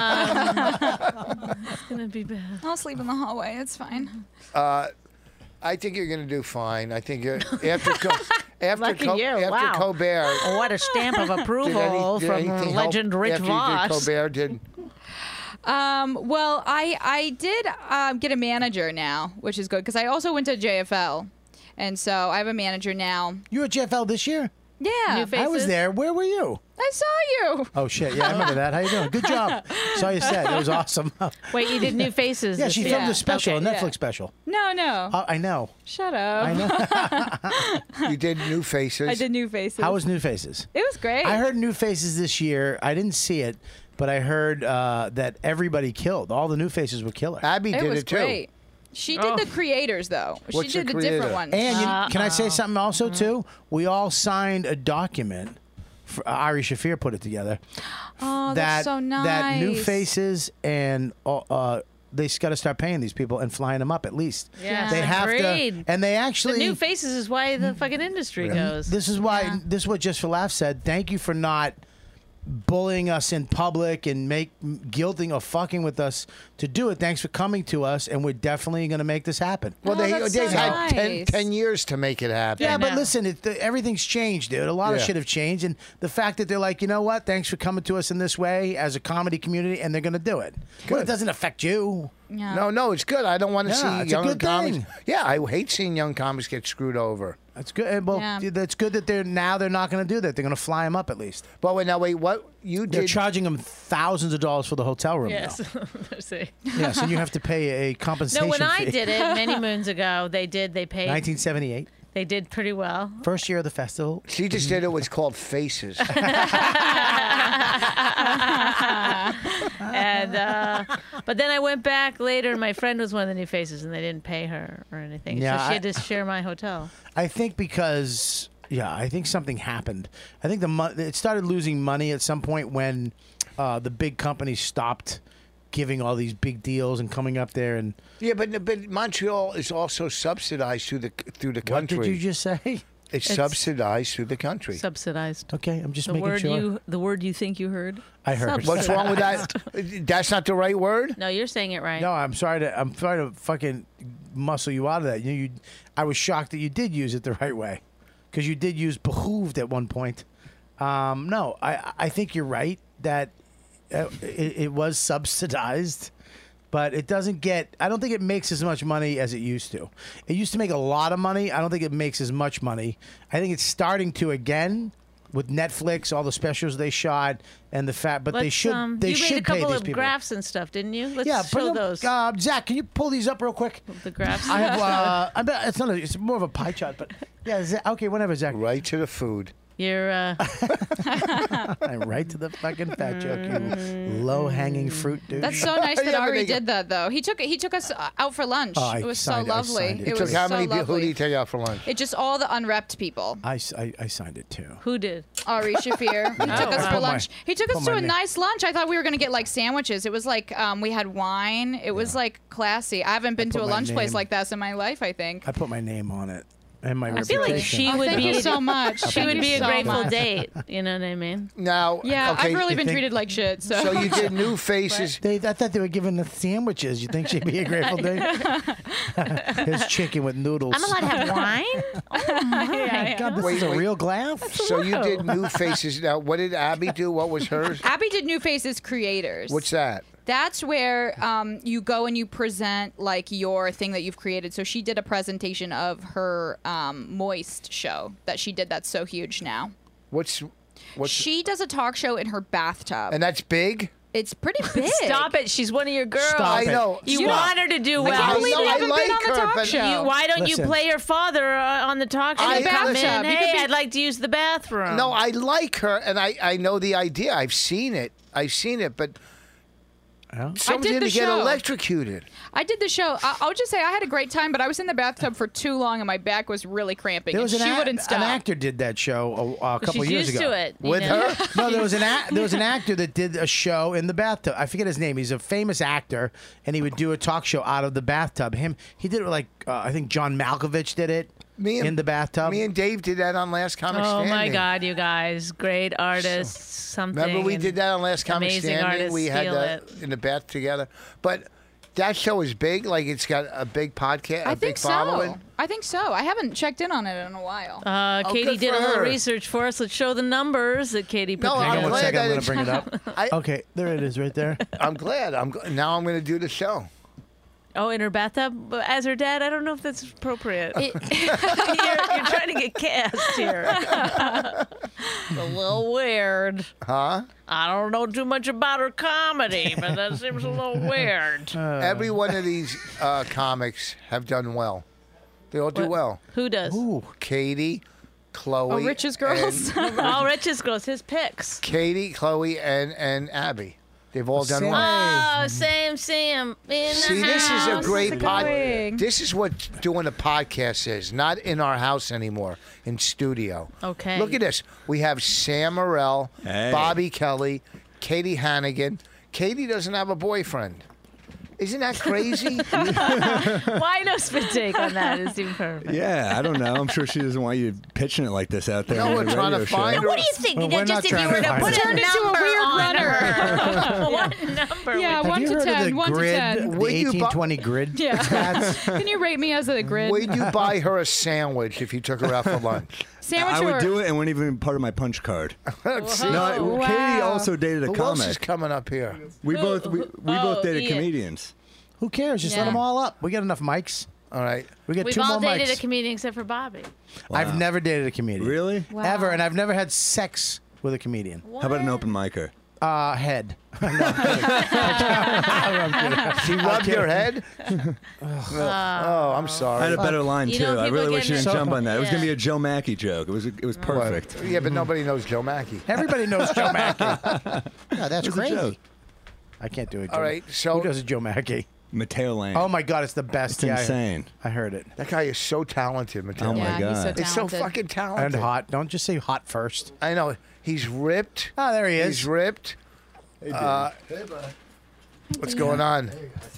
it's going to be bad. I'll sleep in the hallway. It's fine. I think you're gonna do fine. I think you're after Co- after Lucky Co- you. after Wow. Colbert. What a stamp of Did, approval any, did from anything legend help Rich after you did Voss. Colbert did. Um, well, I I did um, get a manager now, which is good because I also went to J F L, and so I have a manager now. You were at J F L this year? Yeah, New fa- I was Faces? there. Where were you? I saw you. Oh shit! Yeah, I remember that. How you doing? Good job. Saw you set. It was awesome. Wait, you did New Faces? Yeah, this she year. filmed Yeah. a special, Okay, a yeah. Netflix special. No, no. Uh, I know. Shut up. I know. You did New Faces. I did New Faces. How was New Faces? It was great. I heard New Faces this year. I didn't see it, but I heard uh, that everybody killed. All the New Faces were killer. Abby it did was it too. great. She did Oh. the creators though. What's she the did a different creator? one. And you, can I say Uh-oh. something also too? We all signed a document. For, uh, Ari Shafir put it together. oh, that that's so nice. that New Faces and uh, uh, they got to start paying these people and flying them up at least. Yes, they have agreed. to, and they The actually. New Faces is why the fucking industry goes. This is why. Yeah. This is what Just for Laughs said. Thank you for not bullying us in public and make guilting or fucking with us to do it. Thanks for coming to us, and we're definitely going to make this happen. Well, Oh, they, that's they've so had ten, nice. ten years to make it happen. Yeah, but know. listen, it, the, everything's changed, dude. A lot of Yeah. shit have changed, and the fact that they're like, you know what? Thanks for coming to us in this way as a comedy community, and they're going to do it. Well, it doesn't affect you. Yeah. No, no, it's good. I don't want to Yeah, see it's a young good comics. thing. Yeah, I hate seeing young comics get screwed over. That's good. And, Well, Yeah. that's good that they're now they're not going to do that. They're going to fly them up at least. But wait, now wait, what you They're did? charging them thousands of dollars for the hotel room. Yes. Now. See. Yes, and you have to pay a compensation No, when I fee. did it many moons ago, they did. They paid. nineteen seventy-eight, They did pretty well. first year of the festival. She just did it. Was called Faces. And uh, but then I went back later, and my friend was one of the new faces, and they didn't pay her or anything. Yeah, so she had I- to share my hotel. I think because yeah, I think something happened. I think the mo- it started losing money at some point when uh, the big companies stopped giving all these big deals and coming up there and Yeah, but but Montreal is also subsidized through the through the what country. did you just say? It's, It's subsidized through the country. Subsidized. Okay, I'm just The making word sure. you, the word you think you heard. I heard. Subs- What's wrong with that? That's not the right word. No, you're saying it right. No, I'm sorry to I'm sorry to fucking muscle you out of that. You, you I was shocked that you did use it the right way, because you did use behooved at one point. Um, no, I I think you're right that uh, it, it was subsidized, but it doesn't get. I don't think it makes as much money as it used to. It used to make a lot of money. I don't think it makes as much money. I think it's starting to again. With Netflix, all the specials they shot, and the fact, but they Let's, should um, they you should made a couple pay these of people. graphs and stuff, didn't you? Let's Yeah, show bring 'em- those. Uh, Zach, can you pull these up real quick? the graphs. I have. Uh, I bet it's not. A, it's more of a pie chart, but yeah. Zach, okay, whatever, Zach. Right to the food. You're. Uh, Right to the fucking fat joke, you low hanging fruit, dude. That's so nice that Yeah, but Ari they- did that, though. He took he took us uh, out for lunch. Oh, I it was so signed it, I lovely. signed it. It, It was took how so many people? Who lovely. did you take out for lunch? It just all the unrepped people. I, s- I- I signed it too. who did? Ari Shafir. He took us wow. for Put my- lunch. He took us put to my a name. nice lunch. I thought we were going to get like sandwiches. It was like um, we had wine. It was like classy. I haven't been put to a my lunch place name- like that in my life, I think. I put my name on it and my I feel like reputation. she Oh, would thank be. you so much. She Thank would you be a so grateful much. date. You know what I mean? Now, Yeah, okay. I've really you been think- treated like shit. So, So you did New Faces. They, I thought they were giving the sandwiches. You think she'd be a grateful day? There's chicken with noodles. I'm allowed to have wine. Oh my God, this Wait, is a wait. real glass. So you did New Faces. Now, what did Abby do? What was hers? Abby did New Faces Creators. What's that? That's where um, you go and you present like your thing that you've created. So she did a presentation of her um, Moist show that she did. That's so huge now. What's what's She does a talk show in her bathtub. and that's big. It's pretty big. Stop it! She's one of your girls. Stop I it. know. You Stop. want her to do I well. can't believe know, you I haven't like been on the her, talk but show. You, why don't Listen. you play your father uh, on the talk show? In the Come bathtub. in. You Hey, could be- I'd like to use the bathroom. No, I like her, and I I know the idea. I've seen it. I've seen it, but. Someone's did going the to get show. electrocuted. I did the show. I- I'll just say I had a great time, but I was in the bathtub for too long and my back was really cramping. There And was an, she a- wouldn't stop. an actor did that show a, a couple she's years used ago. to it. you With know? her? No, there was an a- there was an actor that did a show in the bathtub. I forget his name. He's a famous actor, and he would do a talk show out of the bathtub. Him, he did it with like uh, I think John Malkovich did it Me and, in the bathtub. Me and Dave did that on Last Comic Oh Standing. my God, you guys, great artists. Something. Remember we and did that on Last Comic amazing Standing? artists We had steal that it. in the bath together. But that show is big. Like it's got a big podcast, a I big think so. following. I think so. I haven't checked in on it in a while. Uh, Oh, Katie good did for a little her. research for us. Let's show the numbers that Katie put No, Hang I'm on one glad second. I'm that going to it's- bring it up. I, Okay, there it is, right there. I'm glad. I'm gl- now. I'm going to do the show. Oh, in her bathtub But as her dad. I don't know if that's appropriate. It- you're, you're trying to get cast here. It's a little weird. Huh? I don't know too much about her comedy, but that seems a little weird. Every one of these uh, comics have done well. They all do What? well. Who does? Ooh, Katie, Chloe. oh, Rich's Girls. and- All Rich's girls. His picks. Katie, Chloe, and and Abby. They've all done Sam. well. Oh, same Sam in the See, this is a house. great it pod. going? This is what doing a podcast is. Not in our house anymore, in studio. Okay. Look at this. We have Sam Morrell, Bobby Kelly, Katie Hannigan. Katie doesn't have a boyfriend. Isn't that crazy? Why no spit take on that? It seemed perfect. Yeah, I don't know. I'm sure she doesn't want you pitching it like this out there. No, on we're the trying to radio show. find her. What do you think? Well, You know, we're not just if you trying were to to find put her. a Turn into a number weird on runner. her, what number? Yeah, would one Have to you heard ten, of the one to grid, ten. the Would you bu- eighteen twenty grid? Yeah. stats? Can you rate me as a grid? Would you buy her a sandwich if you took her out for lunch? Sandwich I would or do it and wouldn't even be part of my punch card. See, No, I- wow. Katie also dated a who else is comic. coming up here? We both we, we Oh, both dated Ian. comedians. Who cares? Just Yeah. let them all up. We got enough mics. All right. We got We've two all more dated mics. a comedian except for Bobby. I've never dated a comedian. Really? Wow. Ever, and I've never had sex with a comedian. How about an open micer? Uh, head. She rubbed your head? oh, I'm sorry. I had a better line You too. know, I people really are wish you getting- didn't jump on that. It was gonna be Yeah. a Joe Mackey joke. It was it was perfect. Yeah, but nobody knows Joe Mackey. Everybody knows Joe Mackey. Yeah, that's It was a crazy. joke. I can't do it. Joe. All right, so- who does a Joe Mackey? Mateo Lane. Oh my God, it's the best. It's Yeah, I- insane. I heard it. That guy is so talented, Mateo. Oh my yeah, he's so God. It's so talented. fucking talented. And hot. Don't just say hot first. I know. He's ripped. Oh, there he is. He's ripped. Uh, what's going on?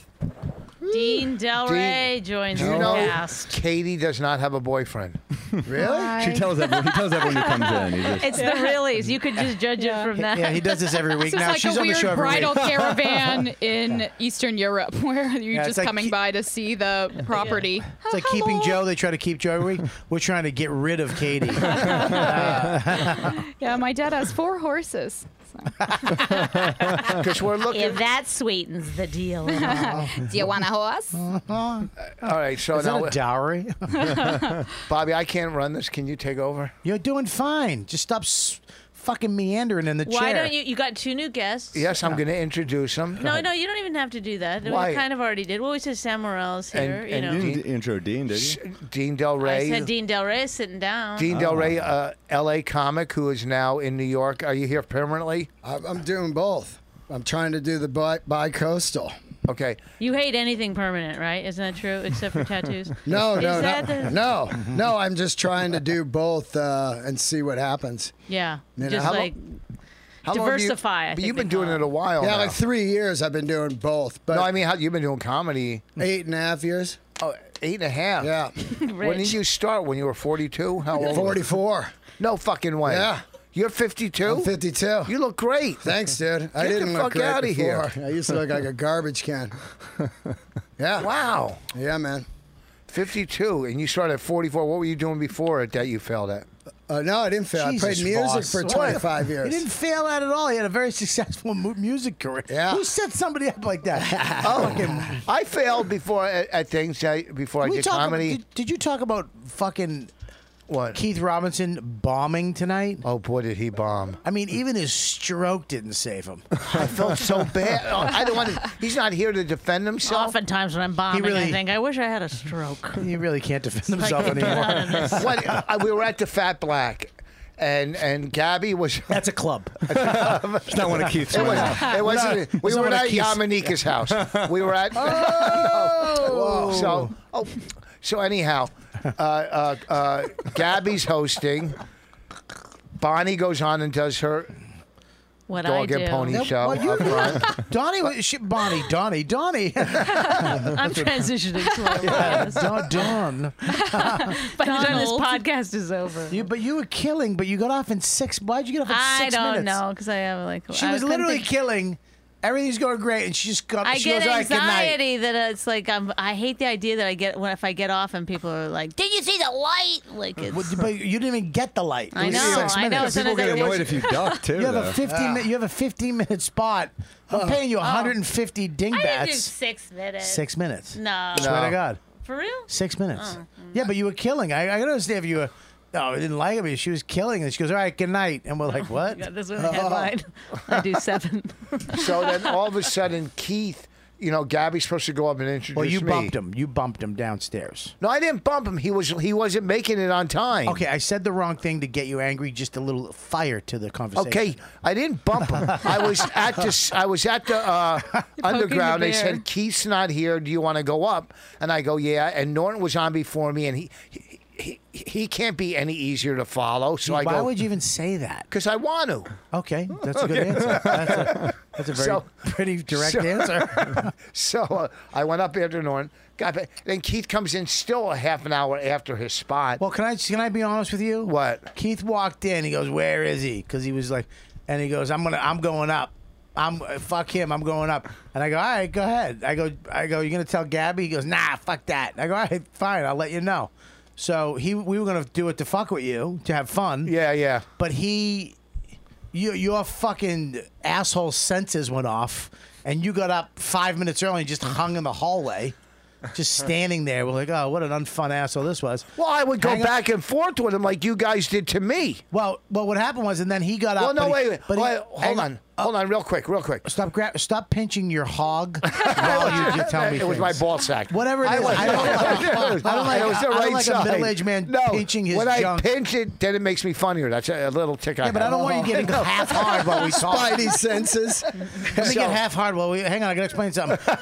Dean Del Rey Dean- joins Do the you know cast. Katie does not have a boyfriend? Why? She tells everyone. He tells everyone who comes in. He just, It's the realies. You could just judge Yeah. it from that. Yeah, he does this every week This is now. like She's a on the weird show every bridal week. caravan in Eastern Europe where you're Yeah, it's just like coming keep- by to see the property. It's like keeping Joe. They try to keep Joe every week. We're trying to get rid of Katie. Yeah, my dad has four horses. So. Because we're looking. If that sweetens the deal. Do you want a horse? All right, so Is that now, a dowry? Bobby, I can't run this. Can you take over? You're doing fine. Just stop s- fucking meandering in the Why chair. don't you? You got two new guests. Yes, I'm going to introduce him. No, no, you don't even have to do that. Why? We kind of already did. Well, we said Sam Morrell's And- here. you and know. you Dean- didn't intro Dean, did you? Dean Del I Rey. said Dean Del Rey is sitting down. Dean Del Rey, uh, L A comic who is now in New York. Are you here permanently? I'm I'm doing both. I'm trying to do the bi- bi-coastal. Okay. You hate anything permanent, right? Isn't that true? Except for tattoos. No, Is no, that no, the- no, no. I'm just trying to do both uh, and see what happens. Yeah. You know, Just how lo- like How long have you- diversify. I But think you've been they call doing it a while Yeah, now. like three years I've been doing both. But no, I mean, how, you've been doing comedy eight and a half years. oh, eight and a half. Yeah, When did you start? When you were forty-two? How old? forty-four. No fucking way. Yeah. You're fifty-two? I'm fifty-two. You look great. Thanks, dude. I Get the didn't look fuck great outta before. here. I used to look like a garbage can. Yeah. Wow. Yeah, man. fifty-two. And you started at forty-four. What were you doing before it that you failed at? Uh, no, I didn't fail. Jesus, I played music boss. for What? twenty-five He years. didn't fail at it all. He had a very successful mu- music career. Yeah. Who set somebody up like that? Oh, I failed before at, at things I, before I Can we did talk about- comedy. did, did you talk about fucking what? Keith Robinson bombing tonight? Oh boy, did he bomb! I mean, even his stroke didn't save him. I felt so bad. Oh, I don't want to. He's not here to defend himself. Oftentimes when I'm bombing, really- I think I wish I had a stroke. He really can't defend Like, himself get anymore. out of this. What, uh, we were at the Fat Black, and and Gabby was. That's a club. It's not one of Keith's. It, was, ones. it wasn't. We it's were not at a kiss. Yamanika's house. We were at. Oh. So, oh, so anyhow, uh, uh, uh, Gabby's hosting. Bonnie goes on and does her What I dog do. and pony No, show well, you- up front. Donnie, was- she, Bonnie, Donnie, Donnie. I'm transitioning slowly. yes. Don, Don. By the time this Donald. podcast is over. You, but you were killing, but you got off in six. Why'd you get off in I six don't minutes? know because I have like. She I was couldn't literally think- killing. Everything's going great, and she just got. I she get goes, "All right, good night." anxiety that it's like I'm. I hate the idea that I get when if I get off and people are like, "Did you see the light?" Like it's. Well, But you didn't even get the light. It I was know, Six I know, minutes. so People that get it annoyed was- if you duck too. You have a though. fifteen. minute You have a fifteen minute spot. I'm paying you one hundred fifty I didn't do dingbats. six minutes. Six minutes. No. Swear to God. For real? Six minutes. Oh, Yeah, but you were killing. I, I gotta understand if you were. No, I didn't like it, but she was killing, and she goes, "All right, good night," and we're like, "What?" God, this was the headline. I do seven. So then all of a sudden, Keith, you know, Gabby's supposed to go up and introduce Well, you me. bumped him. You bumped him downstairs. No, I didn't bump him. He was he wasn't making it on time. Okay, I said the wrong thing to get you angry. Just a little fire to the conversation. Okay, I didn't bump him. I was at the I was at the uh, underground. the They bear. said Keith's not here. Do you want to go up? And I go, yeah. And Norton was on before me, and he. he he, he can't be any easier to follow. So I Why go. would you even say that? Because I want to. Okay, that's a good answer. That's a, that's a very So- pretty direct so- answer. So uh, I went up after Norton. Got back. Then Keith comes in still a half an hour after his spot. Well, can I can I be honest with you? What? Keith walked in. He goes, "Where is he?" Because he was like, and he goes, "I'm gonna, I'm going up. I'm fuck him. I'm going up." And I go, "All right, go ahead." I go, I go, "You gonna tell Gabby?" He goes, "Nah, fuck that." I go, "All right, fine. I'll let you know." So he, we were gonna do it to fuck with you, to have fun. Yeah, yeah. But he, you, your fucking asshole senses went off, and you got up five minutes early and just hung in the hallway. Just standing there, we're like, oh, what an unfun asshole this was. Well, I would go Hang on. back and forth with him like you guys did to me. Well, well, what happened was, and then he got Well, up. no, but he- wait, wait. but he- wait hang hold on. Hold on, real quick, real quick. Stop, gra- stop pinching your hog while you, you tell me It was my things. ball sack. Whatever it I is, was- I don't like. I don't like, It was the I don't right like a side. middle-aged man no, pinching his when junk. I pinch it, then it makes me funnier. That's a, a little tick I Yeah, but I have. don't want you getting half hard while we talk. Spidey senses. Let me So- get half hard while we. Hang on, I gotta explain something. Uh,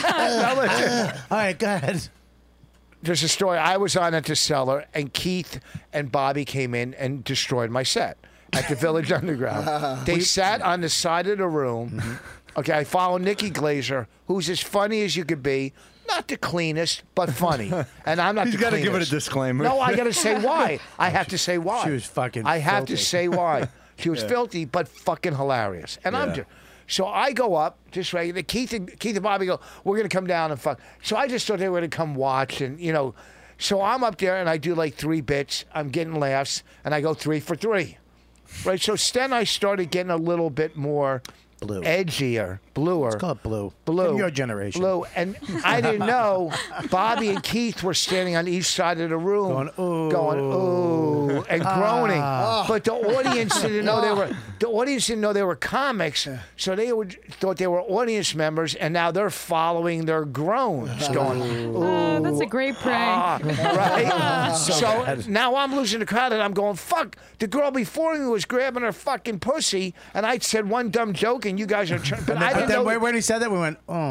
uh, all right, go ahead. There's a story. I was on at the cellar, and Keith and Bobby came in and destroyed my set at the Village Underground. They sat on the side of the room. Okay, I follow Nikki Glazer, who's as funny as you could be. Not the cleanest, but funny. And I'm not He's the gotta give it a cleanest. disclaimer. No, I got to say why. I have to say why. She was fucking I have to filthy. say why. She was filthy, but fucking hilarious. And I'm Yeah. just. So I go up just regular. Keith and Keith and Bobby go, we're gonna come down and fuck. So I just thought they were gonna come watch, and you know, so I'm up there and I do like three bits. I'm getting laughs, and I go three for three, right? So then I started getting a little bit more Blue. edgier, bluer. Let's call it blue. Blue. From your generation. Blue. And I didn't know Bobby and Keith were standing on each side of the room. Going, ooh. Going, ooh. And groaning. Ah. But the audience didn't know they were the audience didn't know they were comics. So they would thought they were audience members, and now they're following their groans. Going, ooh. Oh, that's a great prank. Ah, right? so now I'm losing the crowd, and I'm going, fuck. The girl before me was grabbing her fucking pussy, and I said one dumb joke, and you guys are trying. But I But didn't then know. when, when he said that, we went, oh.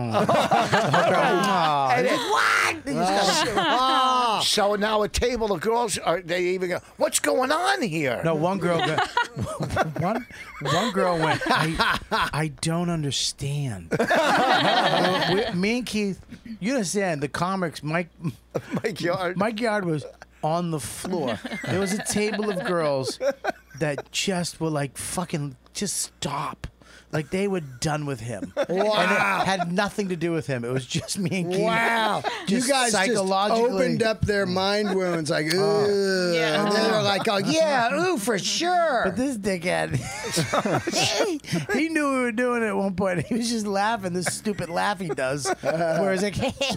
And it- what? So now a table of girls are they even go, what's going on here? No, one girl. Go, one one girl went. I, I don't understand. We- me and Keith, you understand the comics. Mike Mike Yard. Mike Yard was on the floor. There was a table of girls that just were like, fucking, just stop. Like they were done with him. Wow. And it had nothing to do with him. It was just me and Keith. Wow. You Just guys just psychologically- opened up their mind wounds like, ooh. Yeah. And then they're like, oh, yeah, ooh, for sure. But this dickhead, he knew we were doing it at one point. He was just laughing, this stupid laugh he does. Where he's like,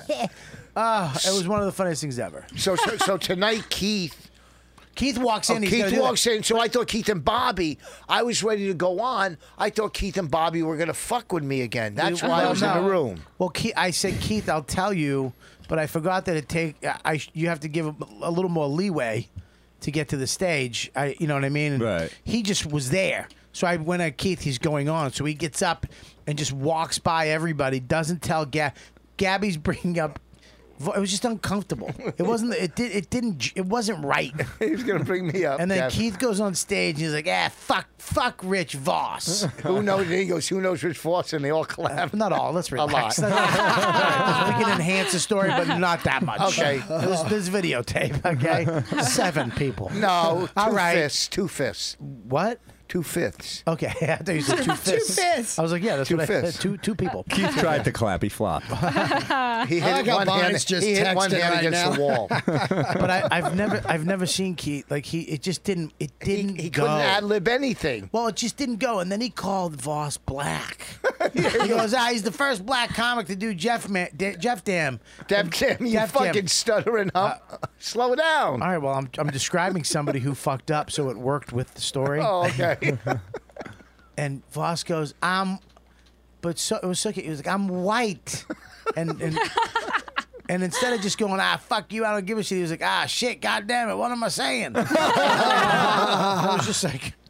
ah, it was one of the funniest things ever. So, so so tonight Keith Keith walks oh, in. he's gonna Keith do walks that. in. So I thought Keith and Bobby. I was ready to go on. I thought Keith and Bobby were gonna fuck with me again. That's why I Well, was in no. the room. Well, Keith, I said, Keith, I'll tell you, but I forgot that it take. I you have to give him a little more leeway to get to the stage. I, you know what I mean? And Right. He just was there. So I went at Keith. He's going on. So he gets up and just walks by everybody. Doesn't tell Gab. Gabby's bringing up. It was just uncomfortable. It wasn't. It did. It didn't. It wasn't right. He was gonna bring me up. And then Kev. Keith goes on stage and he's like, "Ah, fuck, fuck, Rich Voss." Who knows? He goes, who knows Rich Foss? And they all clap. Not all. Let's relax. lot. We can enhance the story, but not that much. Okay. There's, there's videotape. Okay. Seven people. No, two All right. fifths. Two fifths. What? Two fifths. Okay. I thought you said two fifths. fifths. I was like, yeah, that's Two what I fifths. said. Two two people. Keith tried to clap. He flopped. He hit I like how one hand. Bonnie's just he hit one texting hand right against now. the wall. But I, I've never I've never seen Keith like he it just didn't it he didn't he go. couldn't ad lib anything. Well, it just didn't go, and then he called Voss black. He goes, ah, he's the first black comic to do Jeff Man, D- Jeff Dam. Def Jam, you Def Jam. fucking stuttering hump. Slow down. All right, well, I'm I'm describing somebody who fucked up, so it worked with the story. Oh, okay. And Voss goes, I'm, but so it was so cute. He was like, I'm white, and and and instead of just going, ah, fuck you, I don't give a shit. He was like, ah, shit, god damn it, what am I saying? I was just like,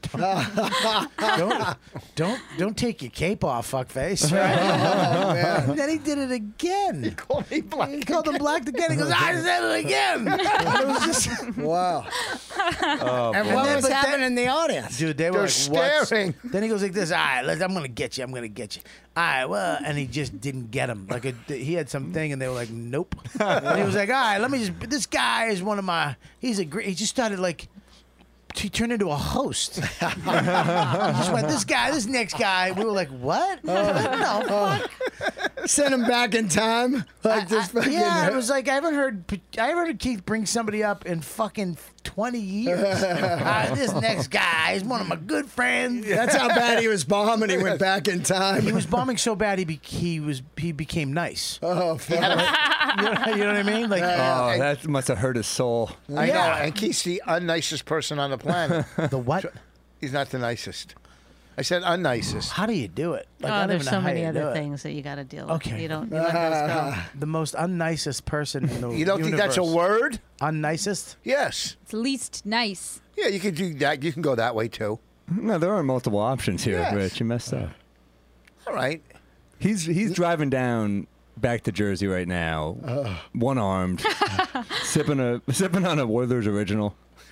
don't, don't don't take your cape off, fuckface. Oh, man. And then he did it again. He called me black. He called him black again. He goes, I said it again. It was just, Wow. Oh, And boy. what then- was but then- happening in the audience? dude, they were They're like, what? staring. Then he goes like this. All right, let's, I'm gonna get you. I'm gonna get you. All right, well, and he just didn't get him. Like a, he had something, and they were like, nope. And he was like, all right, let me just. This guy is one of my. He's a great. He just started like. He turned into a host. He just went, this guy, this next guy. We were like, what? No, fuck. Send him back in time. Like this fucking. Yeah, it was like I haven't heard. I haven't heard Keith bring somebody up in fucking twenty years. uh, this next guy is one of my good friends. That's how bad he was bombing. He went back in time. He was bombing so bad he be, he was he became nice. Oh, fuck. You know, you know what I mean? Like Oh, that must have hurt his soul. I Yeah. know, and Keith's the unnicest person on the planet. the what? He's not the nicest. I said unnicest. How do you do it? Like, I Oh, don't there's even so know how many you do other it. things that you got to deal with. Okay. You don't. You let those go. The most unnicest person in the You don't think that's a universe. word? Unnicest? Yes. It's least nice. Yeah, you can do that. You can go that way too. No, there are multiple options here, Yes. Rich. You messed up. All right. He's he's driving down back to Jersey right now, one armed, sipping a sipping on a Werther's original.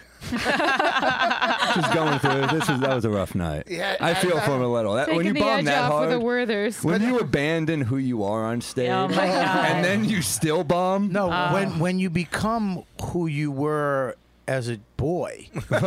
Just going through. This is that was a rough night. Yeah, I feel I- for him a little. That, Taking when you the bomb edge that off hard, with the Werthers. when you abandon who you are on stage, Oh my God. and then you still bomb. No, Oh. when when you become who you were as a boy, is when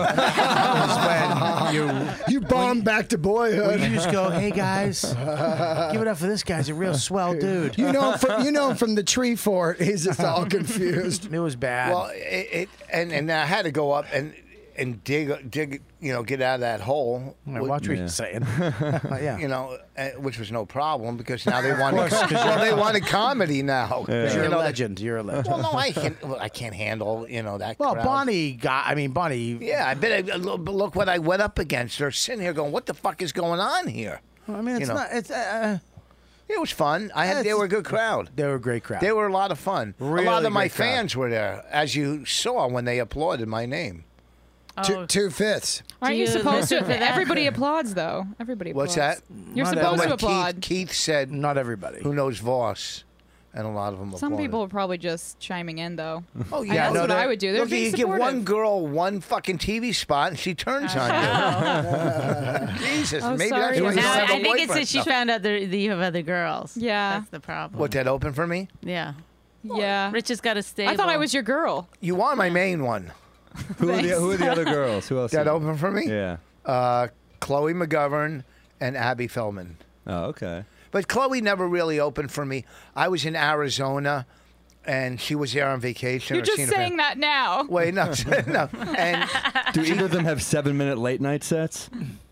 you You bombed back to boyhood. when you just go, hey guys, give it up for this guy. He's a real swell dude. You know him from you know him from the tree fort. He's just all confused. It was bad. Well, it, it and and I had to go up and and dig dig you know get out of that hole. Right, watch what Yeah. you're saying. yeah. You know, uh, which was no problem because now they wanted course, 'cause well they wanted comedy now. You're You a know, legend. You're a legend. Well, no, I can't. Well, I can't handle you know that. Well, crowd. Bonnie got. I mean, Bonnie. Yeah, I bet. I, look, look what I went up against. They're sitting here going, "What the fuck is going on here?" I mean, it's you know. not. It's. Uh, It was fun. I had. They It's- were a good crowd. they were a great crowd. They were a lot of fun. a lot Really of my great crowd. fans were there, as you saw when they applauded my name. Two, two fifths. Aren't Do you you supposed to? listen for that? Everybody applauds, though. Everybody applauds. What's that? You're Not supposed everybody. to applaud. Keith, Keith said, Not everybody. "Who knows Voss?" And a lot of them. Some applauded. people are probably just chiming in, though. Oh Yeah, yeah, that's no, what they're- I would do. They're Look, being you give one supportive. girl one fucking T V spot and she turns on you. Jesus, Oh, maybe sorry. that's why you Now, don't Now, have I a think it's boyfriend. that she No. found out there, that you have other girls. Yeah. That's the problem. What, that open for me? Yeah. Yeah. Rich has got a stable. I thought I was your girl. You are my main one. Who are the who are the other girls? Who else? That is- open for me? Yeah. Uh, Chloe McGovern and Abby Feldman. Oh, okay. But Chloe never really opened for me. I was in Arizona, and she was there on vacation. You're or just seeing her saying fam- that now. Wait, no, no. And Do either of them have seven-minute late night sets?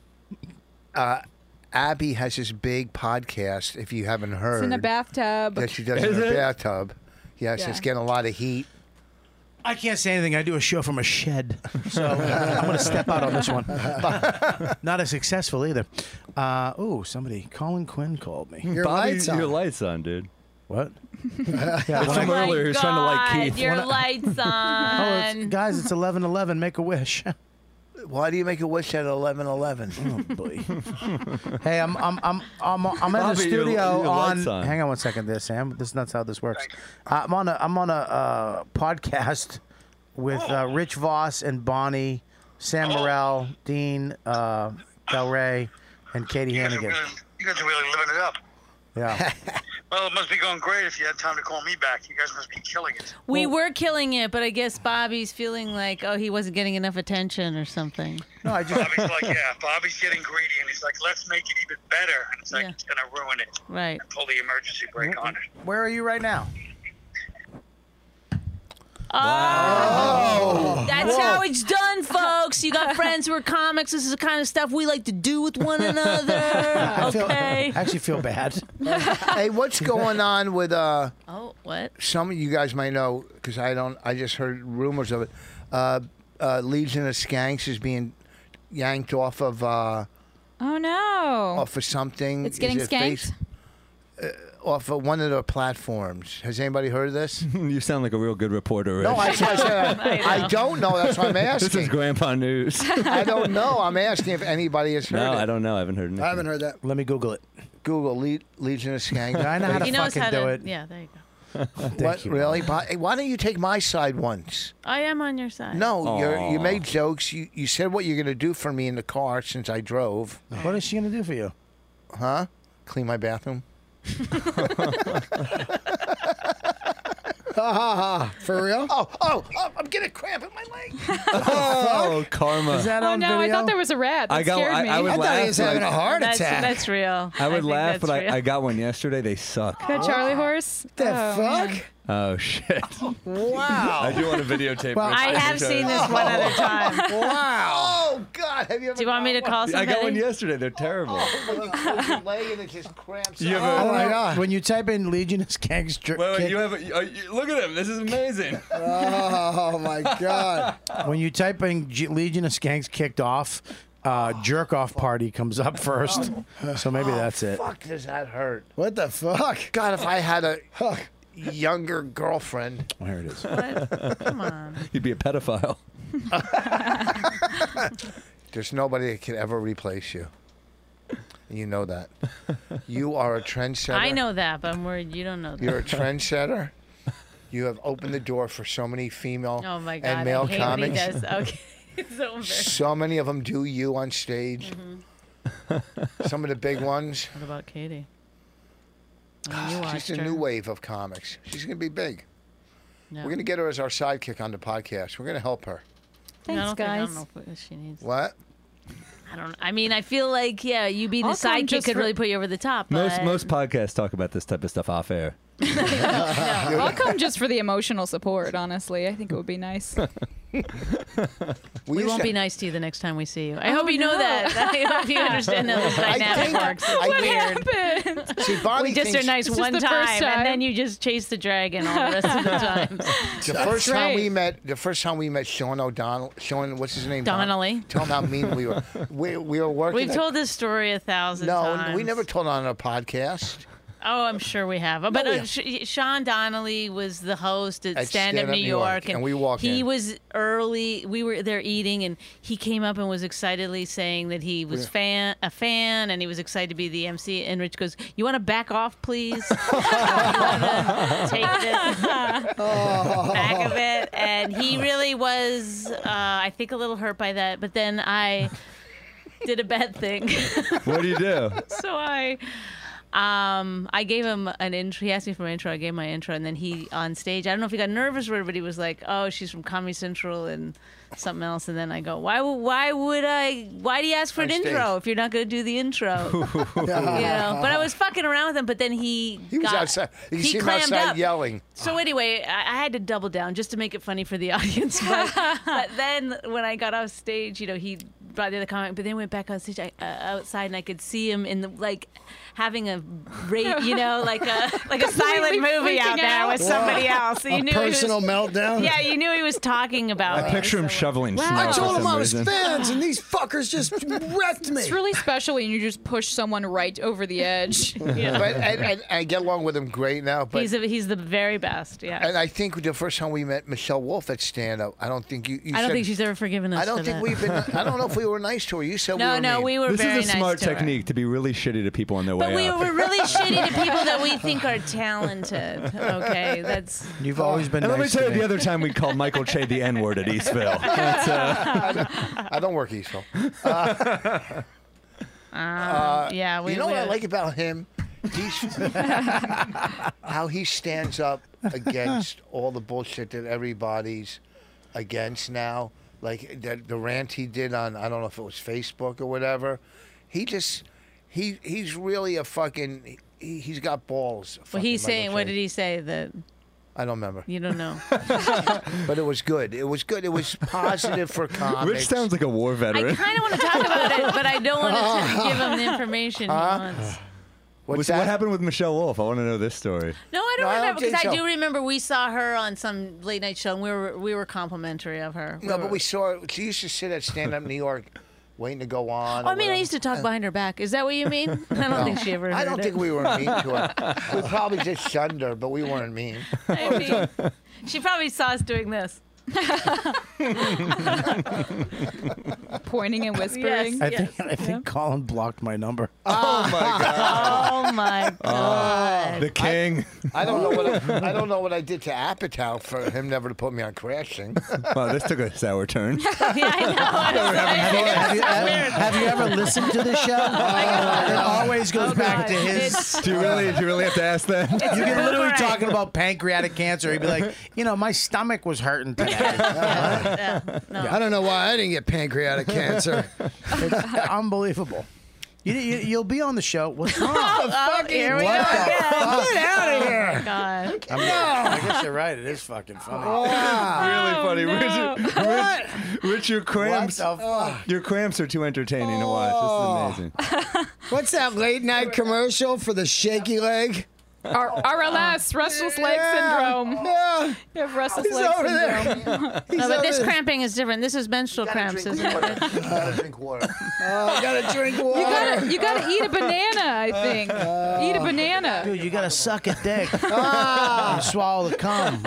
Abby has this big podcast, if you haven't heard. It's in a bathtub. That she does Is in her it? bathtub. Yes, Yeah. it's getting a lot of heat. I can't say anything. I do a show from a shed, so I'm going to step out on this one. Not as successful either. Uh, oh, somebody, Colin Quinn called me. Your Bobby, lights on. your lights on, dude. What? From Oh my earlier, he was trying to like God, Keith. Your Wanna- lights Oh, it's, on. guys, it's eleven eleven. Make a wish. Why do you make a wish at eleven eleven? Oh boy. Hey, I'm I'm I'm I'm, I'm in the Bobby, your- studio your on, lights on. Hang on one second, there, Sam. This is not how this works. I'm on a I'm on a uh, podcast with uh, Rich Voss and Bonnie, Sam Morrell, Dean uh, Del Rey, and Katie You guys, are Hannigan. really, you guys are really living it up. Yeah. Well, it must be going great if you had time to call me back. You guys must be killing it. We were killing it, but I guess Bobby's feeling like, oh, he wasn't getting enough attention or something. No, I just Bobby's like, yeah, Bobby's getting greedy, and he's like, let's make it even better. And it's like, Yeah. it's going to ruin it. Right. Pull the emergency brake on it. Where are you right now? Oh, that's how it's done, folks. You got friends who are comics. This is the kind of stuff we like to do with one another. I feel, Okay. I actually feel bad. Hey, what's going on with uh? Oh, what? Some of you guys might know because I don't. I just heard rumors of it. Uh, uh, Legion of Skanks is being yanked off of uh, Oh no. off of something. It's getting Is it skanked? face- off of one of the platforms. Has anybody heard of this? You sound like a real good reporter, Rich. No, I, I, said, I know. I don't know. That's what I'm asking. This is Grandpa News. I don't know. I'm asking if anybody has heard No, it. I don't know. I haven't heard anything. I haven't heard that. Let me Google it. Google Le- Legion of Skank. I know how to He knows fucking how do to. it. Yeah, there you go. Thank What, you. really? But, hey, why don't you take my side once? I am on your side. No, you're, you Aw. made jokes. You, you said what you're going to do for me in the car since I drove. What is she gonna do for you? Huh? Clean my bathroom? Ha ha ha. For real? Oh, oh, oh, I'm getting a cramp in my leg. Oh, karma. Is that Oh on no, video? I thought there was a rat. That I got- scared I- me. I would I thought laugh, he was having like- a heart That's, attack. that's real. I would think laugh, that's but I, real. I got one yesterday. They suck. That Charlie horse. the Oh, fuck? man. Oh, shit. Wow. I do want to videotape Well, Rich. I have seen this one other time. Wow. Oh, God. Have you ever Do you want me to got call I somebody? got one yesterday. They're terrible. one? When you close your leg and it just cramps You up. have a- Oh my god. When you type in Legion of Skanks, dr- Wait, wait, kick- you have a, oh, you, look at him. This is amazing. Oh my god. when you type in G- Legion of Skanks kicked off, uh, jerk off party comes up first. So maybe that's it. Fuck, does that hurt? What the fuck? God, if I had a younger girlfriend. Oh, here it is. What? Come on. You'd be a pedophile. There's nobody that can ever replace you. You know that. You are a trendsetter. I know that, but I'm worried you don't know that. You're a trendsetter. You have opened the door for so many female Oh my God! and male I hate comics. when he does. Okay, it's so embarrassing. So many of them do you on stage. Mm-hmm. Some of the big ones. What about Katie? I mean, you She's watched the her. new wave of comics. She's going to be big. No. We're going to get her as our sidekick on the podcast. We're going to help her. I Thanks, don't think- I guys. don't know what she needs. What? I don't. I mean, I feel like yeah, you being the I'll come sidekick just could for- really put you over the top. Most but- most podcasts talk about this type of stuff off air. I'll come just for the emotional support. Honestly, I think it would be nice. We used won't to- be nice to you the next time we see you. I Oh, hope you know no. that. I hope you understand how this dynamic think- works. It's I weird. happened? See, Bonnie We just thinks are nice It's just one the time, first time. and then you just chase the dragon all the rest of the times. The first time right. we met, the first time we met Sean O'Donnell, Sean, what's his name? Don- Donnelly. Tell him how mean we were. We, we were working. We've at- told this story a thousand No, times. we never told on a podcast. Oh, I'm sure we have. But we uh, Sh- Sean Donnelly was the host at, At Stand Up Stand Up New New York, York, and we walk He in. was early. We were there eating, and he came up and was excitedly saying that he was Yeah. fan a fan, and he was excited to be the M C. And Rich goes, "You want to back off, please? You wanna take this back a bit." And he really was, uh, I think, a little hurt by that. But then I did a bad thing. What do you do? So I, um, I gave him an intro. He asked me for my intro. I gave him my intro, and then he on stage. I don't know if he got nervous or, but he was like, "Oh, she's from Comedy Central and something else." And then I go, "Why? would- Why would I? Why do you ask for an On stage. intro if you're not going to do the intro?" you know. But I was fucking around with him. But then he He was got, outside. You he see him clammed outside up. yelling. So anyway, I, I had to double down just to make it funny for the audience. But, but then when I got off stage, you know, he brought the other comic, but then went back on stage I, uh, outside, and I could see him in the like having a rate, you know, like a like a silent Completely movie out freaking there out. with somebody else. So you A knew personal he was, meltdown. Yeah, you knew he was talking about. I me. picture him So- shoveling snow I for told him some I was reason. fans, and these fuckers just wrecked me. It's really special when you just push someone right over the edge. Yeah. But and, and I get along with him great now. But he's a, he's the very best. Yeah. and I think the first time we met Michelle Wolf at stand up, I don't think you. you I don't said, think she's ever forgiven us. I don't for think that. we've been. I don't know if we were nice to her. You said No, we were no, mean. we were This very is a nice smart to her. technique to be really shitty to people on their But way we up. were really shitty to people that we think are talented. Okay, that's You've always been and let me nice tell to you, me. the other time we called Michael Che the N word at Eastville. That's, uh, I don't work Eastville. um, yeah. We, you know we, what I like about him? He's how he stands up against all the bullshit that everybody's against now. Like the, the rant he did on, I don't know if it was Facebook or whatever. He just, he he's really a fucking, he, he's got balls. Well, fucking he's Michael saying, what Che. did he say that I don't remember. you don't know? But it was good. It was good. It was positive for comics. Rich sounds like a war I veteran. kind of want to talk about it, but I don't want to give him the information he wants. What's What's- that? what happened with Michelle Wolf? I want to know this story. No, I don't No, I don't remember because think I so. do remember we saw her on some late night show, and we were we were complimentary of her. No, were, but we saw. She used to sit at Stand Up New York waiting to go on. Oh, or I mean, I whatever. used to talk behind her back. Is that what you mean? I don't No. think she ever heard I don't it. think we were mean to her. We probably just shunned her, but we weren't mean. I mean, she probably saw us doing this. Pointing and whispering. Yes. I think I think Colin blocked my number. Oh my God! Oh my God! The king. I don't know what I, I don't know what I did to Apatow for him never to put me on Crashing. Wow, this took a sour turn. Yeah, I know. Have you, have, have you ever listened to the show? It always goes Oh, back God. to his. It's- Do you really? Do you really have to ask that? You can literally Boomerang. talking about pancreatic cancer. He'd be like, you know, my stomach was hurting today. Yeah, no. I don't know why I didn't get pancreatic cancer. It's unbelievable. You, you, you'll be on the show. What's wrong? Oh, here we go What the again. fuck? Get out of here! God. I, mean, I guess you're right. It is fucking funny. Wow. Really funny. Rich, Rich, Rich, your cramps. What the fuck? Your cramps are too entertaining to watch. This is amazing. What's that late night commercial for the shaky leg? R- R L S, restless leg Yeah. syndrome. Yeah. You have restless He's leg over there. syndrome. He's No, but over this there. cramping is different. This is menstrual cramps, isn't it? Gotta drink water. Oh, I gotta drink water. You gotta, you gotta eat a banana, I think. eat a banana. Dude, you gotta suck a dick. And swallow the cum.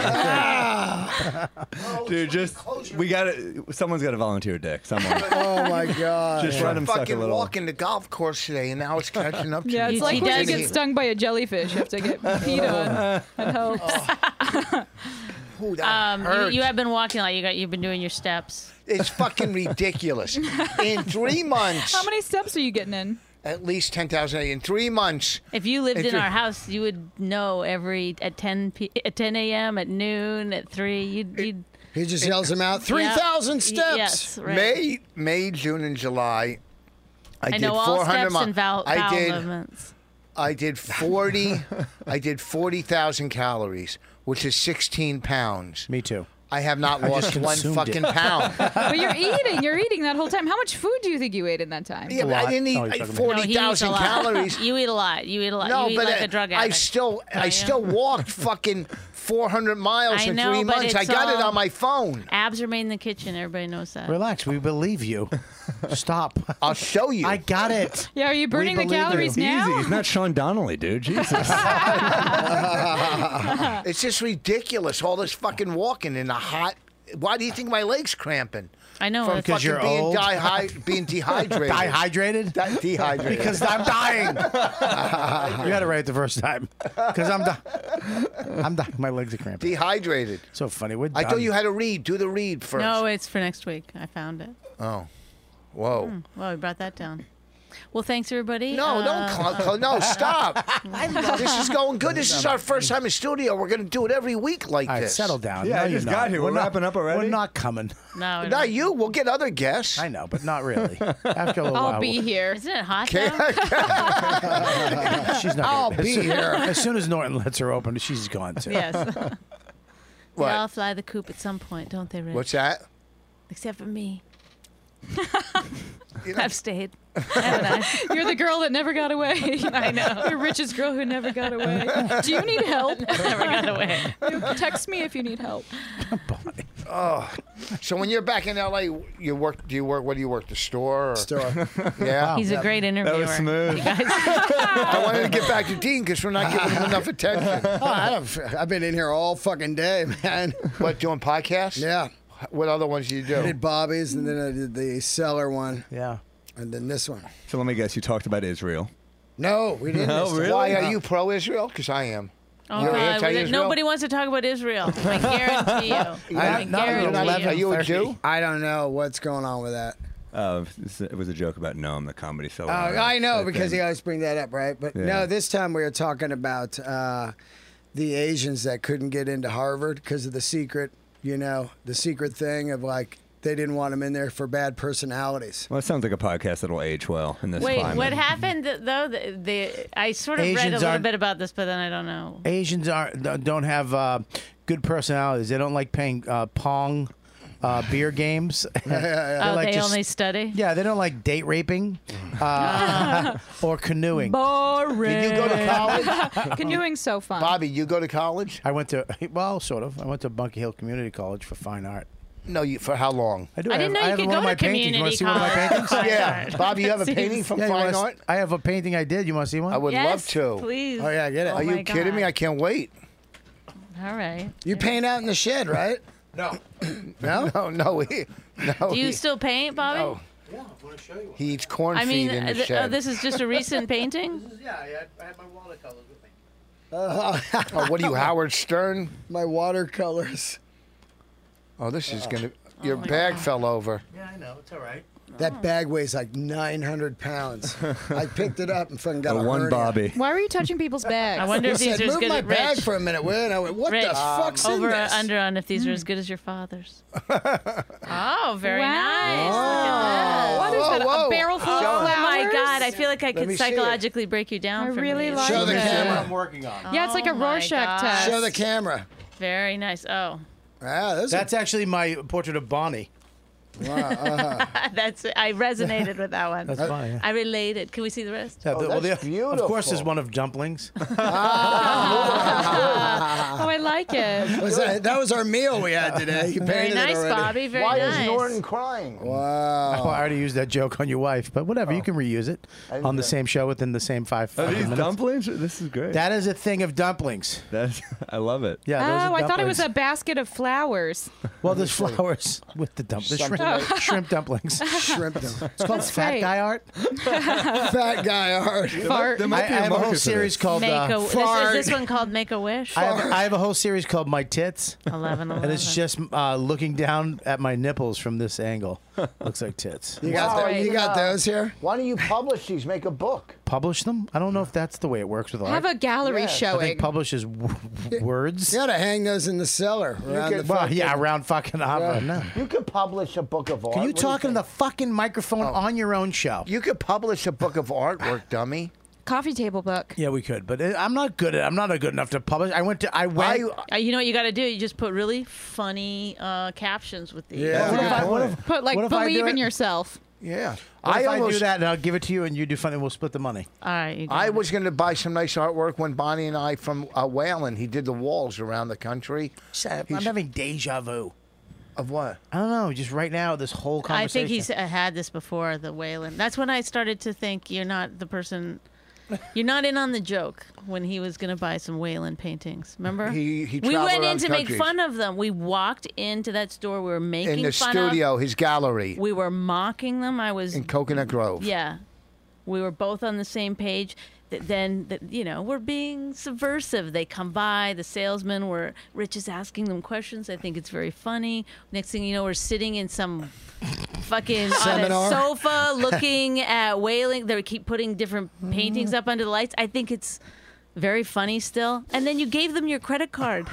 Dude, just we got to Someone's got to volunteer, Dick. Someone. Oh my god. Just let him suck a Fucking little. walking the golf course today, and now it's catching up to Yeah, me. it's like He when you does get it. stung by a jellyfish. You have to get peed on. It helps. Ooh, that Um, you, hurt. you have been walking a lot. You got. You've been doing your steps. It's fucking ridiculous. In three months, How many steps are you getting in? at least ten thousand. In three months, If you lived It's in a- our house, you would know every at ten p- at ten a.m. at noon at three. You'd, you'd He just yells them out. Three thousand Y- steps. Yes, right. May, May, June, and July. I, I did know all four hundred steps miles. and vowel, I vowel did. movements. I did forty. I did forty thousand calories, which is sixteen pounds. Me too. I have not I just lost one consumed fucking it. pound. But you're eating. You're eating that whole time. How much food do you think you ate in that time? Yeah, but lot. I didn't eat Oh, you're like talking about- No, he forty eats a thousand lot. calories. You eat a lot. You eat a lot. No, you eat but like I, a drug I addict. still, I you? still walked fucking four hundred miles I in know, three but months. I it's got it all- on my phone. Abs are made in the kitchen. Everybody knows that. Relax. We believe you. Stop. I'll show you. I got it. Yeah, are you burning the believe you. calories Easy. now? He's not Sean Donnelly, dude. Jesus. It's just ridiculous. All this fucking walking in the hot. Why do you think my legs cramping? I know. From it's- fucking you're being, old? dehy- being dehydrated. Dehydrated? Di- dehydrated. Because I'm dying. You got it right the first time. Because I'm dying. I'm dying. My legs are cramping. dehydrated. So funny. We're I done. thought you had to read. Do the read first. no, it's for next week. I found it. Oh. Whoa. Well, we brought that down. Well, thanks everybody. No, Uh, don't call, call. No, stop. This is going good. This is our first time in studio. We're going to do it every week like All right, this. settle down. Yeah, no, I you're just not. got here. We're not- wrapping up already? We're not coming. No, we Not don't. you. We'll get other guests. I know, but not really. After a little I'll while, be here. Isn't it hot Okay. now? she's not. I'll gonna- be as soon, here. As soon as Norton lets her open, she's gone too. Yes. What? They all fly the coop at some point, don't they, Rich? What's that? Except for me. You know, I've stayed. Haven't I? You're the girl that never got away. I know. You're richest girl who never got away. Do you need help? Never got away. Text me if you need help. so when you're back in L A, you work. Do you work? What do you work? The store? Or? Store. Yeah. He's a great interviewer. was smooth. You guys, I wanted to get back to Dean because we're not giving him enough attention. Oh, I don't, I've been in here all fucking day, man. What, doing podcasts? Yeah. What other ones do you I do? did Bobby's, and then I did the Cellar one, Yeah. and then this one. So let me guess. You talked about Israel. No, we didn't. No, this time. really? Why are you pro-Israel? Because I am. oh You're God, anti-Israel? nobody wants to talk about Israel. I guarantee you. I, I- no, you're guarantee not- you. Are you a Jew? I don't know what's going on with that. Uh, it was a joke about Noam, the comedy seller. Oh, I know because he always bring that up, right? But Yeah. no, this time we were talking about uh, the Asians that couldn't get into Harvard because of the secret, you know, the secret thing of like they didn't want them in there for bad personalities. Well, it sounds like a podcast that'll age well in this Wait, climate. what happened though? The, the I sort of read a Asians little aren't- bit about this, but then I don't know. Asians aren't don't have uh, good personalities. They don't like playing uh, pong, uh, beer games. They're Oh, like they just- only study. Yeah, they don't like date raping uh, or canoeing. Boring. Did you go to college? Canoeing's so fun. Bobby, you go to college? I went to well, sort of. I went to Bunker Hill Community College for fine art. No, you, for how long? I do. I didn't know you have could one go of my to paintings. You want community to see one of my college. paintings? Yeah, Bobby, you have a Seems- painting from Yeah, you Fine wanna s- Art? I have a painting I did. You want to see one? I would Yes, love to. Please. Oh yeah, get it. Are you my kidding me? God. I can't wait. All right. You paint out in the shed, right? No. No. No, no, he, no. Do you he, still paint, Bobby? no. Yeah, I want to show you. He eats corn I mean, feed in uh, the th- shed. uh, this is just a recent painting. Yeah, I had, I had my watercolors with me. Uh, oh, what are you, Howard Stern? my watercolors. Oh, this is gonna. Your bag fell over. Yeah, I know. It's all right. That bag weighs like nine hundred pounds. I picked it up and fucking got A a one hernia. Bobby. Why were you touching people's bags? I wonder He if these said, are as move good my as bag Rich. for a minute, Will. And I went, what Rich, the fuck's in over this? under on if these Hmm. are as good as your father's. Oh, very Wow. nice. Look at What this. is Whoa, that? whoa. A barrel full of Oh flowers? my God! I feel like I me could see it. psychologically break you down. I from really these. like Show the it. camera. I'm working on. Yeah, it's like a Oh my Rorschach God. test. Show the camera. Very nice. Oh, Ah, this That's actually my portrait of Bonnie. is, wow, uh, that's. I resonated with that one. That's funny. Yeah. I related. Can we see the rest? Yeah, Oh, the- well, that's the- Of course, there's beautiful. one of dumplings. Oh, I like it. was that, that was our meal we had today. You Very painted nice, it already. Bobby. Very Why nice. is Norton crying? Well, Wow. I already used that joke on your wife, but whatever, you can reuse it didn't on the know. same show within the same five, Are five these minutes. dumplings? This is great. That is a thing of dumplings. That's, I love it. Yeah, those Oh, are I thought it was a dumplings. basket of flowers. Well, there's flowers with the dumplings. Something Shrimp, shrimp dumplings. Shrimp. It's called Fat great. Guy Art. Fat guy art. Fart. There I, might I be a have a market whole for series this. called. Make Uh, a. This, fart. is this one called Make a Wish? I, have, I have a whole series called My Tits, Eleven. and it's just uh, looking down at my nipples from this angle. Looks like tits. You got, Wow, the, you you got know. those here? Why don't you publish these? Make a book. Publish them? I don't know if that's the way it works with art. Have a gallery Yeah. I showing. think publish is w- words. You got to hang those in the cellar around could- the Well, fucking- yeah, around fucking opera. No. You could publish a book of art. Can you What do talk into the think? fucking microphone on your own show? You could publish a book of artwork, dummy. Coffee table book. Yeah, we could, but it, I'm not good at. I'm not good enough to publish. I went to. I went. I, Uh, you know what you got to do? You just put really funny uh, captions with these. Yeah. what if I, what if, Put like what if I believe do in it? yourself. yeah. What I if I do almost. that and I'll give it to you and you do something? We'll split the money. All right. You I got it. was going to buy some nice artwork when Bonnie and I from uh, Whalen. He did the walls around the country. I'm He's- having deja vu. Of what? I don't know. Just right now, this whole I conversation. think he's uh, had this before, the Wayland. That's when I started to think you're not the person. You're not in on the joke when he was going to buy some Wayland paintings. Remember? He- he we traveled went in around to make countries. fun of them. We walked into that store. We were making In the fun studio, his gallery of. We were mocking them. I was. in Coconut Grove. Yeah. We were both on the same page. Th- Then, th- you know, we're being subversive. They come by, the salesman, were Rich is asking them questions. I think it's very funny. Next thing you know, we're sitting in some fucking on a Seminar. sofa looking at whaling. They keep putting different paintings up under the lights. I think it's very funny still. And then you gave them your credit card.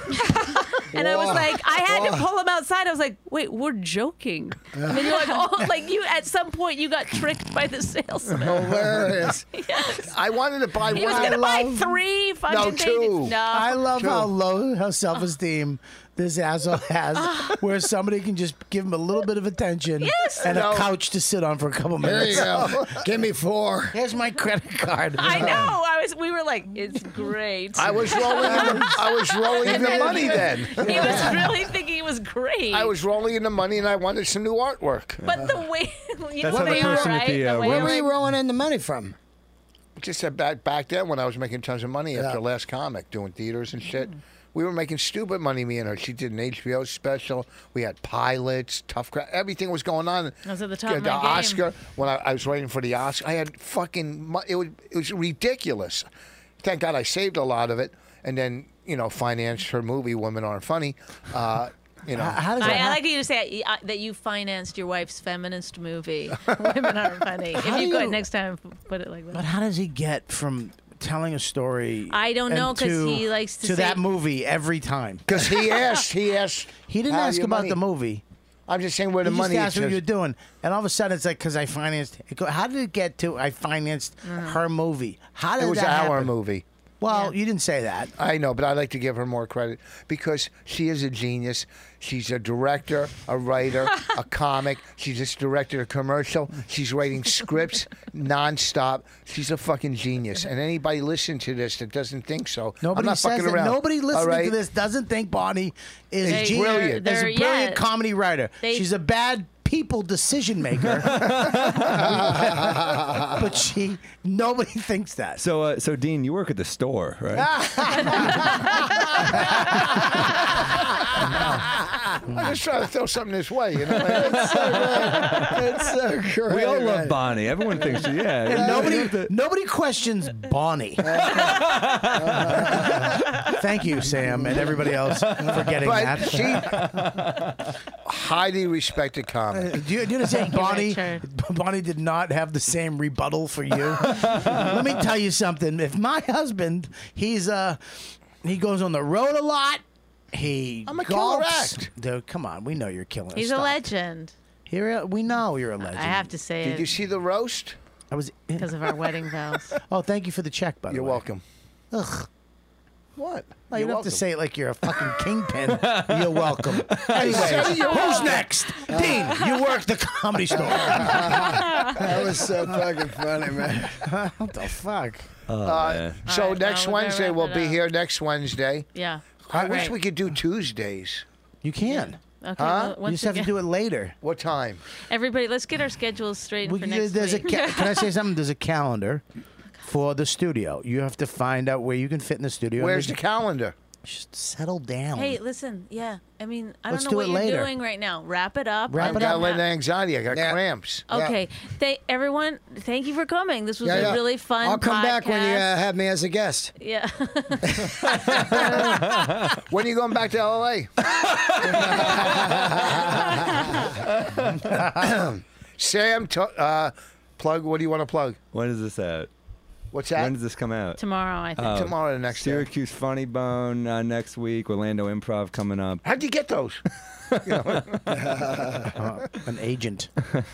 And I was Whoa. like, I had to Whoa. pull them outside. I was like, wait, we're joking. And then you're like, oh, like you, at some point, you got tricked by the salesman. Hilarious. Yes. I wanted to buy He was one. going to buy love- three fucking No, paintings. two. No. I love True. how low, how self-esteem this asshole has, where somebody can just give him a little bit of attention Yes. and No. a couch to sit on for a couple There minutes. you go. Give me four. Here's my credit card. I know. I was. We were like, it's great. I was rolling. In the, I was rolling in the money then. he was really thinking it was great. I was rolling in the money, and I wanted some new artwork. But the way you know That's how what the I mean, person at right? the, uh, The way Where I'm were you like, rolling in the money from? Just said back back then when I was making tons of money after Yeah. Last Comic, doing theaters and shit. We were making stupid money, me and her. She did an H B O special. We had pilots, tough crap. Everything was going on. I was at the top of the my game. Oscar when I, I was waiting for the Oscar. I had fucking. mo- It was it was ridiculous. Thank God I saved a lot of it, and then you know financed her movie "Women Aren't Funny." Uh, you know. How, how does I, that I happen? like you to say uh, that you financed your wife's feminist movie. Women aren't funny. If How you do could you- next time, put it like But that. how does he get from telling a story? I don't know, and 'cause to- he likes to to say- that movie every time. Because he asked, he asked. He didn't how ask your about money- the movie. I'm just saying where He the just money asked is. what you're doing, and all of a sudden it's like because I financed. It go, how did it get to I financed her movie? How did It was that our happen? movie. Well, you didn't say that. I know, but I like to give her more credit because she is a genius. She's a director, a writer, a comic. She's just directed a commercial. She's writing scripts nonstop. She's a fucking genius. And anybody listening to this that doesn't think so, Nobody I'm not says fucking that. around. Nobody listening All right? to this doesn't think Bonnie is They- ge- brilliant. Is a they're- brilliant yeah. comedy writer. They- She's a bad people decision maker. But she, nobody thinks that. So, uh, so Dean, you work at the store, right? I'm just trying to throw something this way, you know? It's so great. It's so great. we all love man. Bonnie. Everyone thinks, she, yeah. And nobody, nobody questions Bonnie. Thank you, Sam, and everybody else for getting But that. she, highly respected comic. Do you, do you understand, Thank you, Bonnie? Richard. Bonnie did not have the same rebuttal for you. Let me tell you something. If my husband, he's uh, he goes on the road a lot. He I'm a killer golfs. act. Dude, come on, we know you're killing. He's Stop. a legend. Here, we know you're a legend. I have to say Did you it see the roast? I was. because of our wedding vows. Oh, thank you for the check, by the You're way. welcome. Ugh. What? Well, you You're don't have to welcome. say it like you're a fucking kingpin. You're welcome. Anyway, said you're who's welcome. next? Dean, you work the comedy store. That was so fucking funny, man. What the fuck? Oh, Uh, man. so All right, next well, we're gonna Wednesday wrap we'll it be up. here next Wednesday. Yeah. I All wish right. we could do Tuesdays. You can. Okay. Huh? Well, You once just have to again- do it later. What time? Everybody, let's get our schedules straight We- for next there's week. a ca- can I say something? There's a calendar for the studio. You have to find out where you can fit in the studio. Where's the There's- calendar? Just settle down. Hey, listen. Yeah. I mean, I Let's don't know do what it you're later. doing right now. Wrap it up. Wrap I've it got up. a little anxiety. I got Yeah. cramps. Okay. They, everyone, thank you for coming. This was Yeah, a yeah. really fun I'll come back when you uh, podcast. have me as a guest. Yeah. When are you going back to L A? Sam, t- uh, plug. What do you want to plug? When is this out? What's that? When does this come out? Tomorrow, I think. Oh, Tomorrow, the next day. Syracuse Funny Bone uh, next week. Orlando Improv coming up. How'd you get those? Uh, an agent.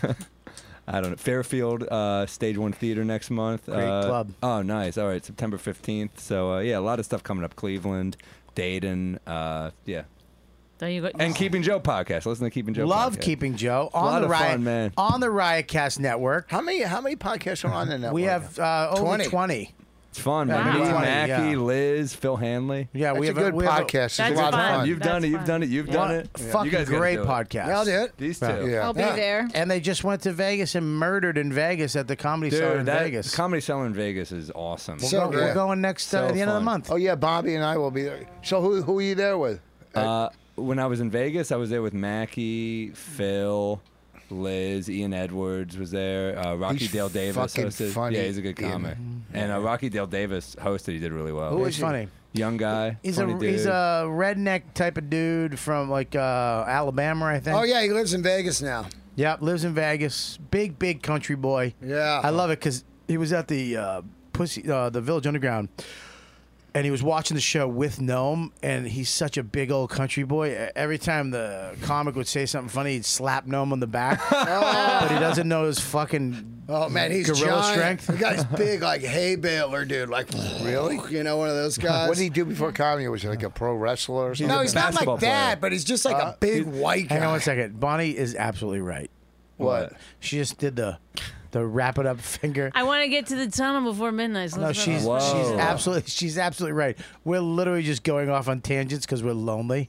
I don't know. Fairfield uh, Stage One Theater next month. Great uh, club. Oh, nice. All right, September fifteenth. So uh, yeah, a lot of stuff coming up. Cleveland, Dayton. Uh, yeah. Don't you go? And Keeping Joe podcast. Listen to Keeping Joe. Love podcast. Keeping Joe a on lot the of Riot fun, man. on the Riotcast network. How many? How many podcasts are on the network? We have uh, over twenty. twenty. It's fun, Yeah, man. wow. Me, twenty, Mackie, yeah. Liz, Phil Hanley. Yeah, That's we a have good we have podcast. It's That's a lot fun. of fun. You've done That's it. You've fun. done it. You've Yeah. done it. Fucking you guys gotta great do it. podcast. Yeah, I'll do it. These two. Yeah. Yeah. I'll be Yeah. there. And they just went to Vegas and murdered in Vegas at the Comedy Cellar in Dude, that Vegas. Comedy Cellar in Vegas is awesome. We're, So go- good. we're going next uh, So at the end of the fun. month. Oh yeah, Bobby and I will be there. So who who are you there with? Uh, when I was in Vegas, I was there with Mackie, Phil, Liz, Ian Edwards was there. Uh, Rocky He's Dale Davis fucking hosted. funny, Yeah, he's a good Ian. comic. And uh, Rocky Dale Davis hosted. He did really well. Who It's is he? funny. Young guy. He's funny a dude. he's a redneck type of dude from like uh, Alabama, I think. Oh yeah, he lives in Vegas now. Yep, lives in Vegas. Big big country boy. Yeah. I love it because he was at the uh, Pussy uh, the Village Underground, and he was watching the show with Gnome, and he's such a big old country boy. E- Every time the comic would say something funny, he'd slap Gnome on the back, but he doesn't know his fucking Oh man, he's gorilla giant. strength. The guy's big, like hay baler, dude. Like Really? you know, one of those guys. What did he do before comedy? Was he like a pro wrestler or something? No, he's not basketball like that, player. but he's just like Uh, a big white guy. Hang on one second. Bonnie is absolutely right. What? She just did the the wrap it up finger. I want to get to the tunnel before midnight. So No, let's she's go. Whoa. she's absolutely she's absolutely right. We're literally just going off on tangents because we're lonely.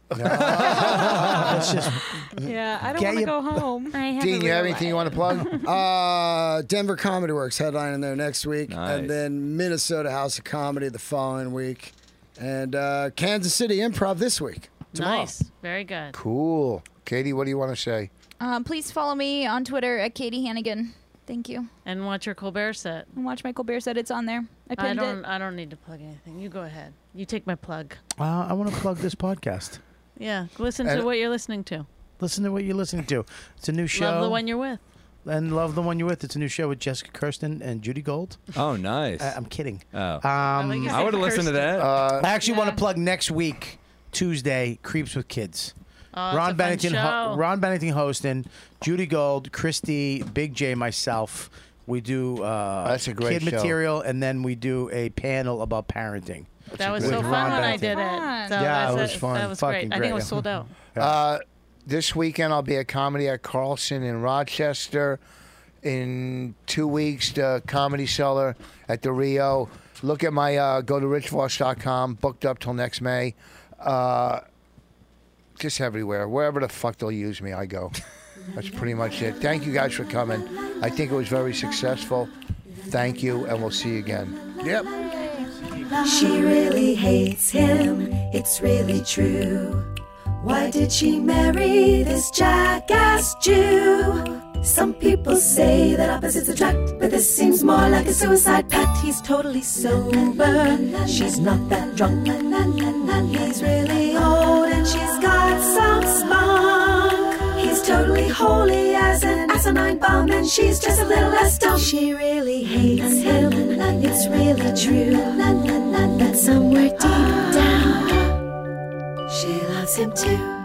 Let's just Yeah, I don't Get want to you- go home. I have Dean, a you have real anything you life. want to plug? Uh, Denver Comedy Works headlining there next week, Nice. and then Minnesota House of Comedy the following week, and uh, Kansas City Improv this week. Tomorrow. Nice. Very good. Cool. Katie, what do you want to say? Um, please follow me on Twitter at Katie Hannigan. Thank you. And watch your Colbert set. And watch my Colbert set. It's on there. I I pinned don't. it. I don't need to plug anything. You go ahead. You take my plug. uh, I want to plug this podcast. Yeah. Listen And- to what you're listening to. Listen to what you're listening to. It's a new show. Love the one you're with. and love the one you're with. It's a new show with Jessica Kirsten and Judy Gold. Oh, nice. I, I'm kidding. oh. Um, like you I would have listened to that. Uh, I actually want Yeah. to plug next week, Tuesday, Creeps with Kids. Oh, it's a Ron fun Bennington, ho- show. Ron Bennington hosting, Judy Gold, Christy, Big J, myself. We do uh, That's a great kid show. material, and then we do a panel about parenting. That was With so Ron fun when I Benton. did it. Fun. So Yeah, that's it was fun. That was Fucking great. I think it was great. sold out. Uh, this weekend I'll be at Comedy at Carlson in Rochester. In two weeks, the Comedy Cellar at the Rio. Look at my uh, go to rich voss dot com. Booked up till next May. Uh, just everywhere, wherever the fuck they'll use me, I go. That's pretty much it. Thank you guys for coming. I think it was very successful. Thank you, and we'll see you again. Yep. She really hates him, it's really true. Why did she marry this jackass Jew? Some people say that opposites attract, but this seems more like a suicide pact. He's totally sober, she's not that drunk. He's really old and she's got some spunk. He's totally holy as an asinine bomb, and she's just a little less dumb. She really hates him, it's really true. But somewhere deep down, she loves him too.